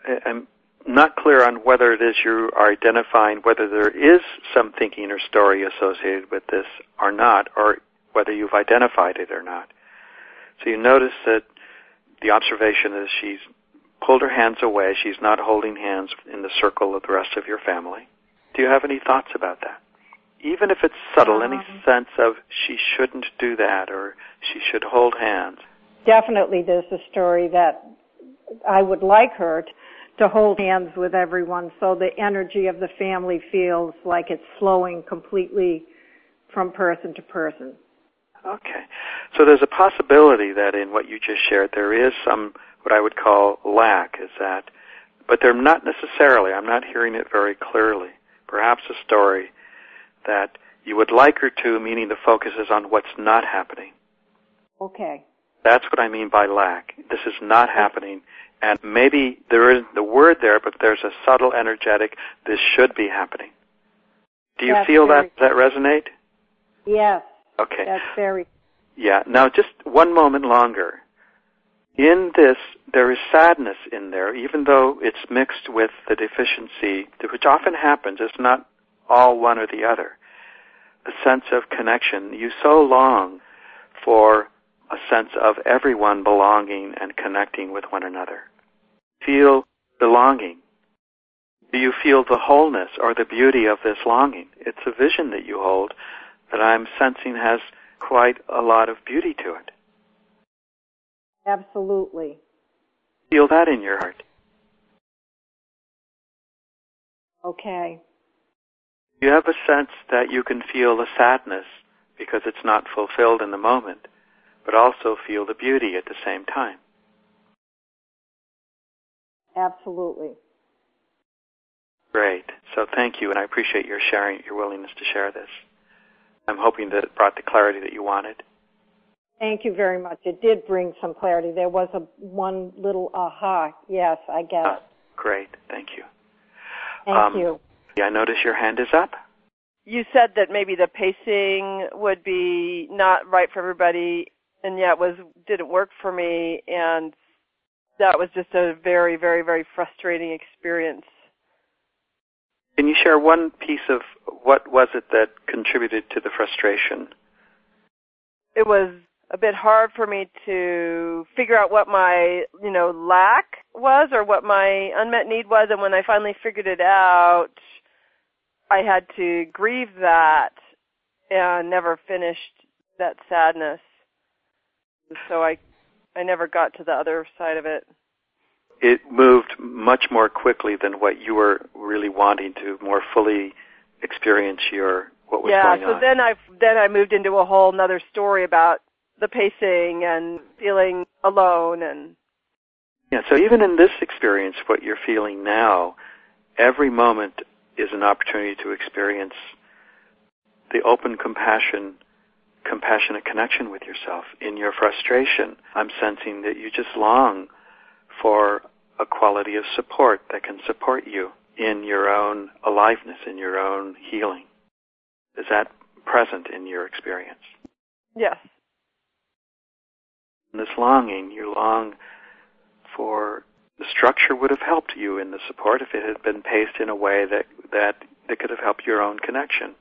not clear on whether it is you are identifying whether there is some thinking or story associated with this or not, or whether you've identified it or not. So you notice that the observation is she's pulled her hands away. She's not holding hands in the circle of the rest of your family. Do you have any thoughts about that? Even if it's subtle, any sense of she shouldn't do that or she should hold hands?
Definitely there's a story that I would like her to hold hands with everyone, so the energy of the family feels like it's flowing completely from person to person.
Okay. So there's a possibility that in what you just shared there is some, what I would call lack, is that, but they're not necessarily, I'm not hearing it very clearly. Perhaps a story that you would like her to, meaning the focus is on what's not happening.
Okay.
That's what I mean by lack. This is not happening. And maybe there isn't the word there, but there's a subtle energetic, this should be happening. Do you feel that? Does that resonate?
Yes.
Okay.
That's very...
Yeah. Now, just one moment longer. In this, there is sadness in there, even though it's mixed with the deficiency, which often happens. It's not all one or the other. A sense of connection. You so long for a sense of everyone belonging and connecting with one another. Feel belonging. Do you feel the wholeness or the beauty of this longing? It's a vision that you hold that I'm sensing has quite a lot of beauty to it.
Absolutely.
Feel that in your heart.
Okay.
You have a sense that you can feel the sadness because it's not fulfilled in the moment, but also feel the beauty at the same time.
Absolutely.
Great. So thank you, and I appreciate your sharing, your willingness to share this. I'm hoping that it brought the clarity that you wanted.
Thank you very much. It did bring some clarity. There was one little aha. Yes, I get it.
Great. Thank you.
Thank you.
I notice your hand is up.
You said that maybe the pacing would be not right for everybody, and yet didn't work for me, and that was just a very, very, very frustrating experience.
Can you share one piece of what was it that contributed to the frustration?
It was a bit hard for me to figure out what my, lack was or what my unmet need was, and when I finally figured it out, I had to grieve that and never finished that sadness. So I never got to the other side of it.
It moved much more quickly than what you were really wanting to more fully experience what was going on.
Yeah, so then I moved into a whole other story about the pacing and feeling alone and
so even in this experience, what you're feeling now, every moment is an opportunity to experience the open compassionate connection with yourself. In your frustration, I'm sensing that you just long for a quality of support that can support you in your own aliveness, in your own healing. Is that present in your experience?
Yes.
In this longing, you long for the structure would have helped you in the support if it had been paced in a way that could have helped your own connection.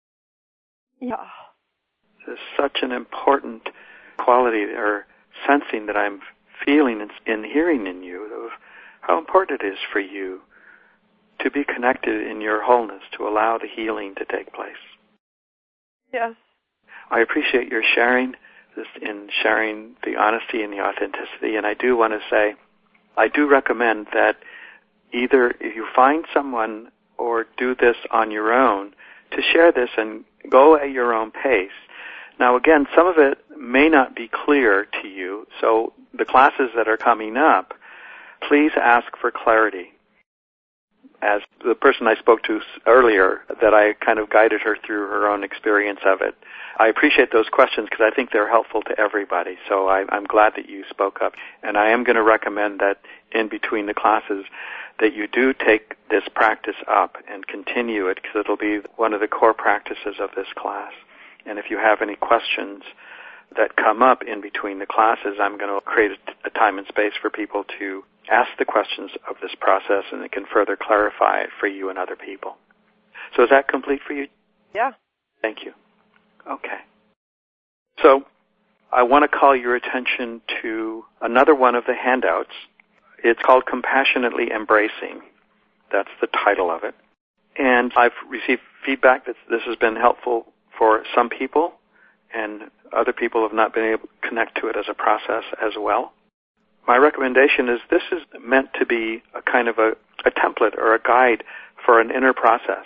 Yeah.
There's such an important quality or sensing that I'm feeling in hearing in you of how important it is for you to be connected in your wholeness, to allow the healing to take place.
Yes.
I appreciate your sharing the honesty and the authenticity, and I do want to say, I do recommend that either if you find someone or do this on your own, to share this and go at your own pace. Now again, some of it may not be clear to you, so the classes that are coming up, please ask for clarity. As the person I spoke to earlier, that I kind of guided her through her own experience of it. I appreciate those questions because I think they're helpful to everybody. So I'm glad that you spoke up. And I am going to recommend that in between the classes that you do take this practice up and continue it because it'll be one of the core practices of this class. And if you have any questions that come up in between the classes, I'm going to create a time and space for people to ask the questions of this process, and it can further clarify it for you and other people. So is that complete for you?
Yeah.
Thank you. Okay. So I want to call your attention to another one of the handouts. It's called Compassionately Embracing. That's the title of it. And I've received feedback that this has been helpful for some people, and other people have not been able to connect to it as a process as well. My recommendation is this is meant to be a kind of a template or a guide for an inner process.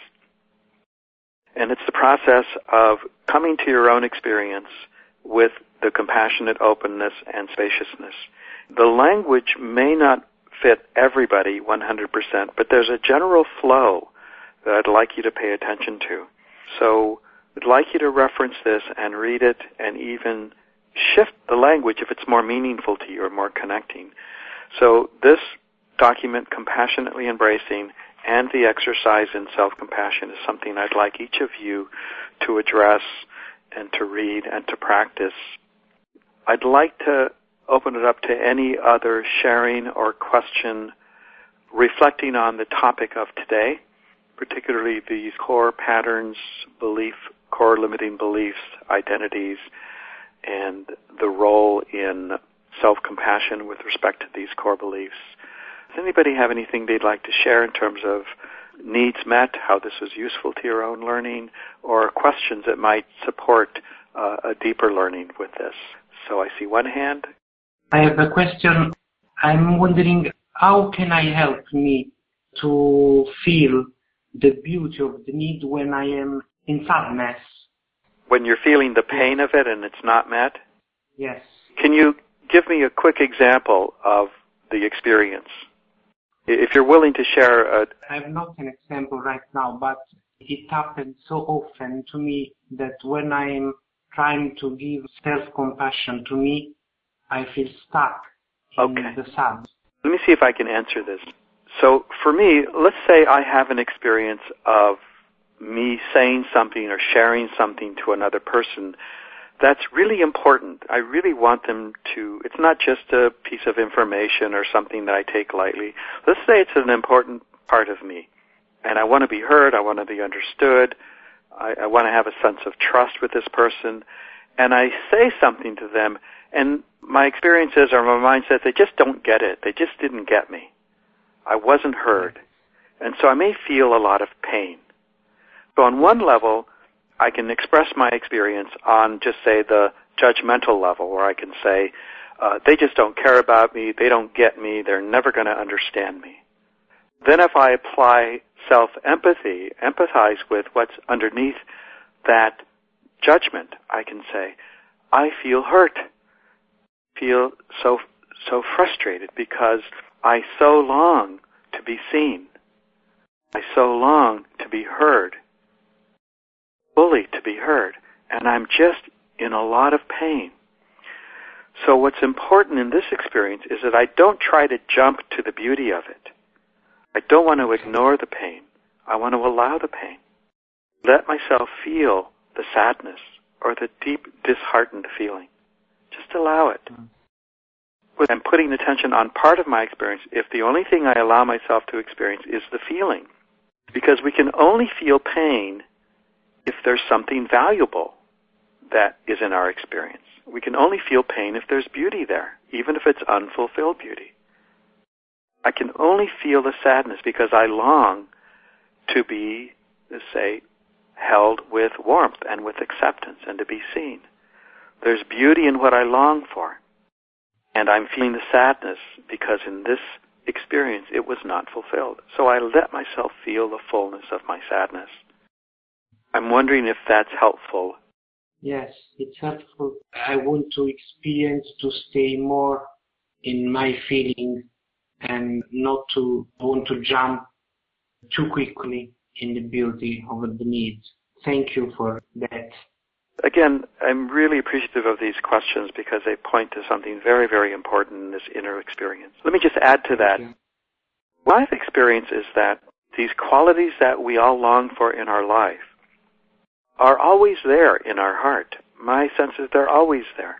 And it's the process of coming to your own experience with the compassionate openness and spaciousness. The language may not fit everybody 100%, but there's a general flow that I'd like you to pay attention to. So I'd like you to reference this and read it and even shift the language if it's more meaningful to you or more connecting. So this document, Compassionately Embracing, and the exercise in self-compassion is something I'd like each of you to address and to read and to practice. I'd like to open it up to any other sharing or question reflecting on the topic of today, particularly these core patterns, core limiting beliefs, identities, and the role in self-compassion with respect to these core beliefs. Does anybody have anything they'd like to share in terms of needs met, how this was useful to your own learning, or questions that might support a deeper learning with this? So I see one hand.
I have a question. I'm wondering, how can I help me to feel the beauty of the need when I am in sadness? When
you're feeling the pain of it and it's not met?
Yes.
Can you give me a quick example of the experience? If you're willing to share
I have not an example right now, but it happens so often to me that when I'm trying to give self-compassion to me, I feel stuck in the sadness.
Let me see if I can answer this. So for me, let's say I have an experience of me saying something or sharing something to another person that's really important. I really want them to, it's not just a piece of information or something that I take lightly. Let's say it's an important part of me, and I want to be heard, I want to be understood, I want to have a sense of trust with this person, and I say something to them, and my experiences or my mind says they just don't get it. They just didn't get me. I wasn't heard. And so I may feel a lot of pain. So on one level, I can express my experience on just, say, the judgmental level, where I can say, they just don't care about me, they don't get me, they're never going to understand me. Then if I apply self-empathy, empathize with what's underneath that judgment, I can say, I feel hurt, feel so frustrated because I so long to be seen. I so long to be heard, fully to be heard, and I'm just in a lot of pain. So what's important in this experience is that I don't try to jump to the beauty of it. I don't want to ignore the pain. I want to allow the pain. Let myself feel the sadness or the deep disheartened feeling. Just allow it. I'm putting attention on part of my experience if the only thing I allow myself to experience is the feeling. Because we can only feel pain if there's something valuable that is in our experience. We can only feel pain if there's beauty there, even if it's unfulfilled beauty. I can only feel the sadness because I long to be, let's say, held with warmth and with acceptance and to be seen. There's beauty in what I long for. And I'm feeling the sadness because in this experience it was not fulfilled. So I let myself feel the fullness of my sadness. I'm wondering if that's helpful.
Yes, it's helpful. I want to experience to stay more in my feeling and not to want to jump too quickly in the beauty of the needs. Thank you for that.
Again, I'm really appreciative of these questions because they point to something very, very important in this inner experience. Let me just add to that. What I've experienced is that these qualities that we all long for in our life are always there in our heart. My sense is they're always there.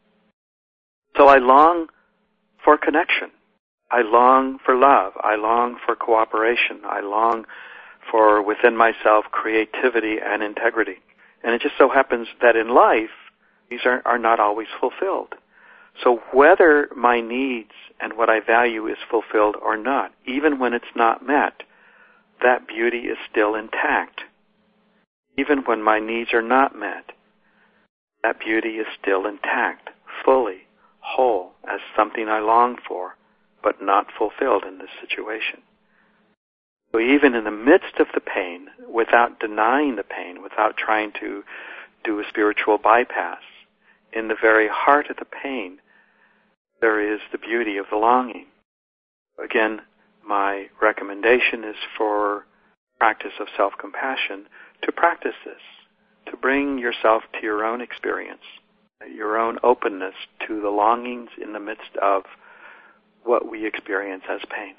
So I long for connection. I long for love. I long for cooperation. I long for, within myself, creativity and integrity. And it just so happens that in life, these are not always fulfilled. So whether my needs and what I value is fulfilled or not, even when it's not met, that beauty is still intact. Even when my needs are not met, that beauty is still intact, fully, whole, as something I long for, but not fulfilled in this situation. So even in the midst of the pain, without denying the pain, without trying to do a spiritual bypass, in the very heart of the pain, there is the beauty of the longing. Again, my recommendation is for practice of self-compassion to practice this, to bring yourself to your own experience, your own openness to the longings in the midst of what we experience as pain.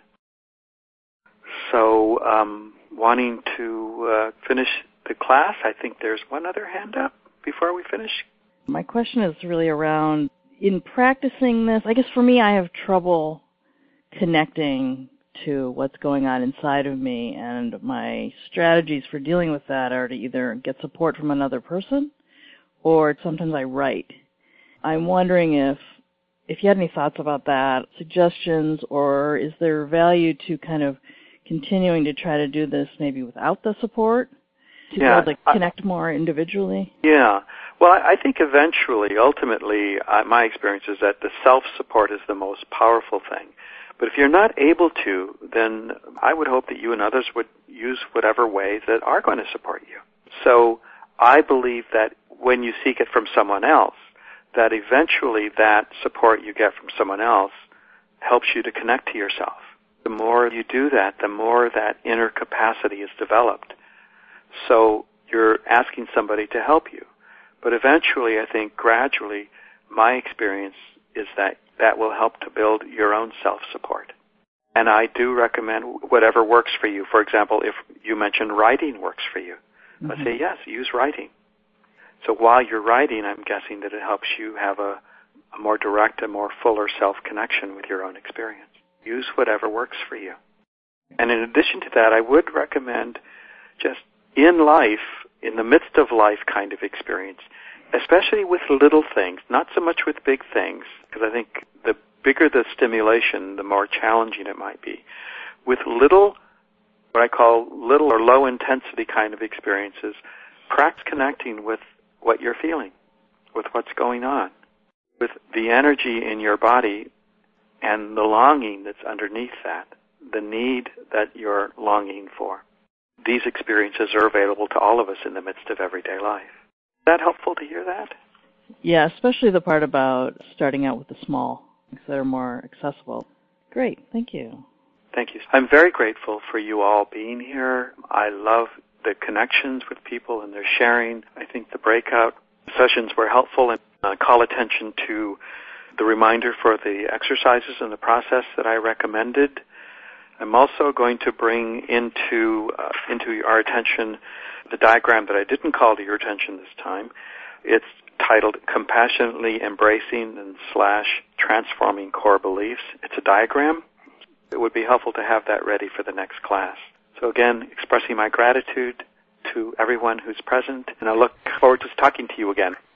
So, wanting to finish the class, I think there's one other hand up before we finish.
My question is really around, in practicing this, I guess for me I have trouble connecting to what's going on inside of me, and my strategies for dealing with that are to either get support from another person or sometimes I write. I'm wondering if you had any thoughts about that, suggestions, or is there value to kind of continuing to try to do this maybe without the support to be able to connect more individually?
Yeah. Well, I think eventually, ultimately, my experience is that the self-support is the most powerful thing. But if you're not able to, then I would hope that you and others would use whatever ways that are going to support you. So I believe that when you seek it from someone else, that eventually that support you get from someone else helps you to connect to yourself. The more you do that, the more that inner capacity is developed. So you're asking somebody to help you. But eventually, I think gradually, my experience is that that will help to build your own self-support. And I do recommend whatever works for you. For example, if you mentioned writing works for you, I say, yes, use writing. So while you're writing, I'm guessing that it helps you have a more direct and more fuller self-connection with your own experience. Use whatever works for you. And in addition to that, I would recommend just in life, in the midst of life kind of experience, especially with little things, not so much with big things, because I think the bigger the stimulation, the more challenging it might be. With little, what I call little or low intensity kind of experiences, practice connecting with what you're feeling, with what's going on, with the energy in your body and the longing that's underneath that, the need that you're longing for. These experiences are available to all of us in the midst of everyday life. Is that helpful to hear that?
Yeah, especially the part about starting out with the small things that are more accessible. Great, thank you.
Thank you. I'm very grateful for you all being here. I love the connections with people and their sharing. I think the breakout sessions were helpful, and call attention to the reminder for the exercises and the process that I recommended. I'm also going to bring into our attention the diagram that I didn't call to your attention this time. It's titled Compassionately Embracing and / Transforming Core Beliefs. It's a diagram. It would be helpful to have that ready for the next class. So again, expressing my gratitude to everyone who's present, and I look forward to talking to you again.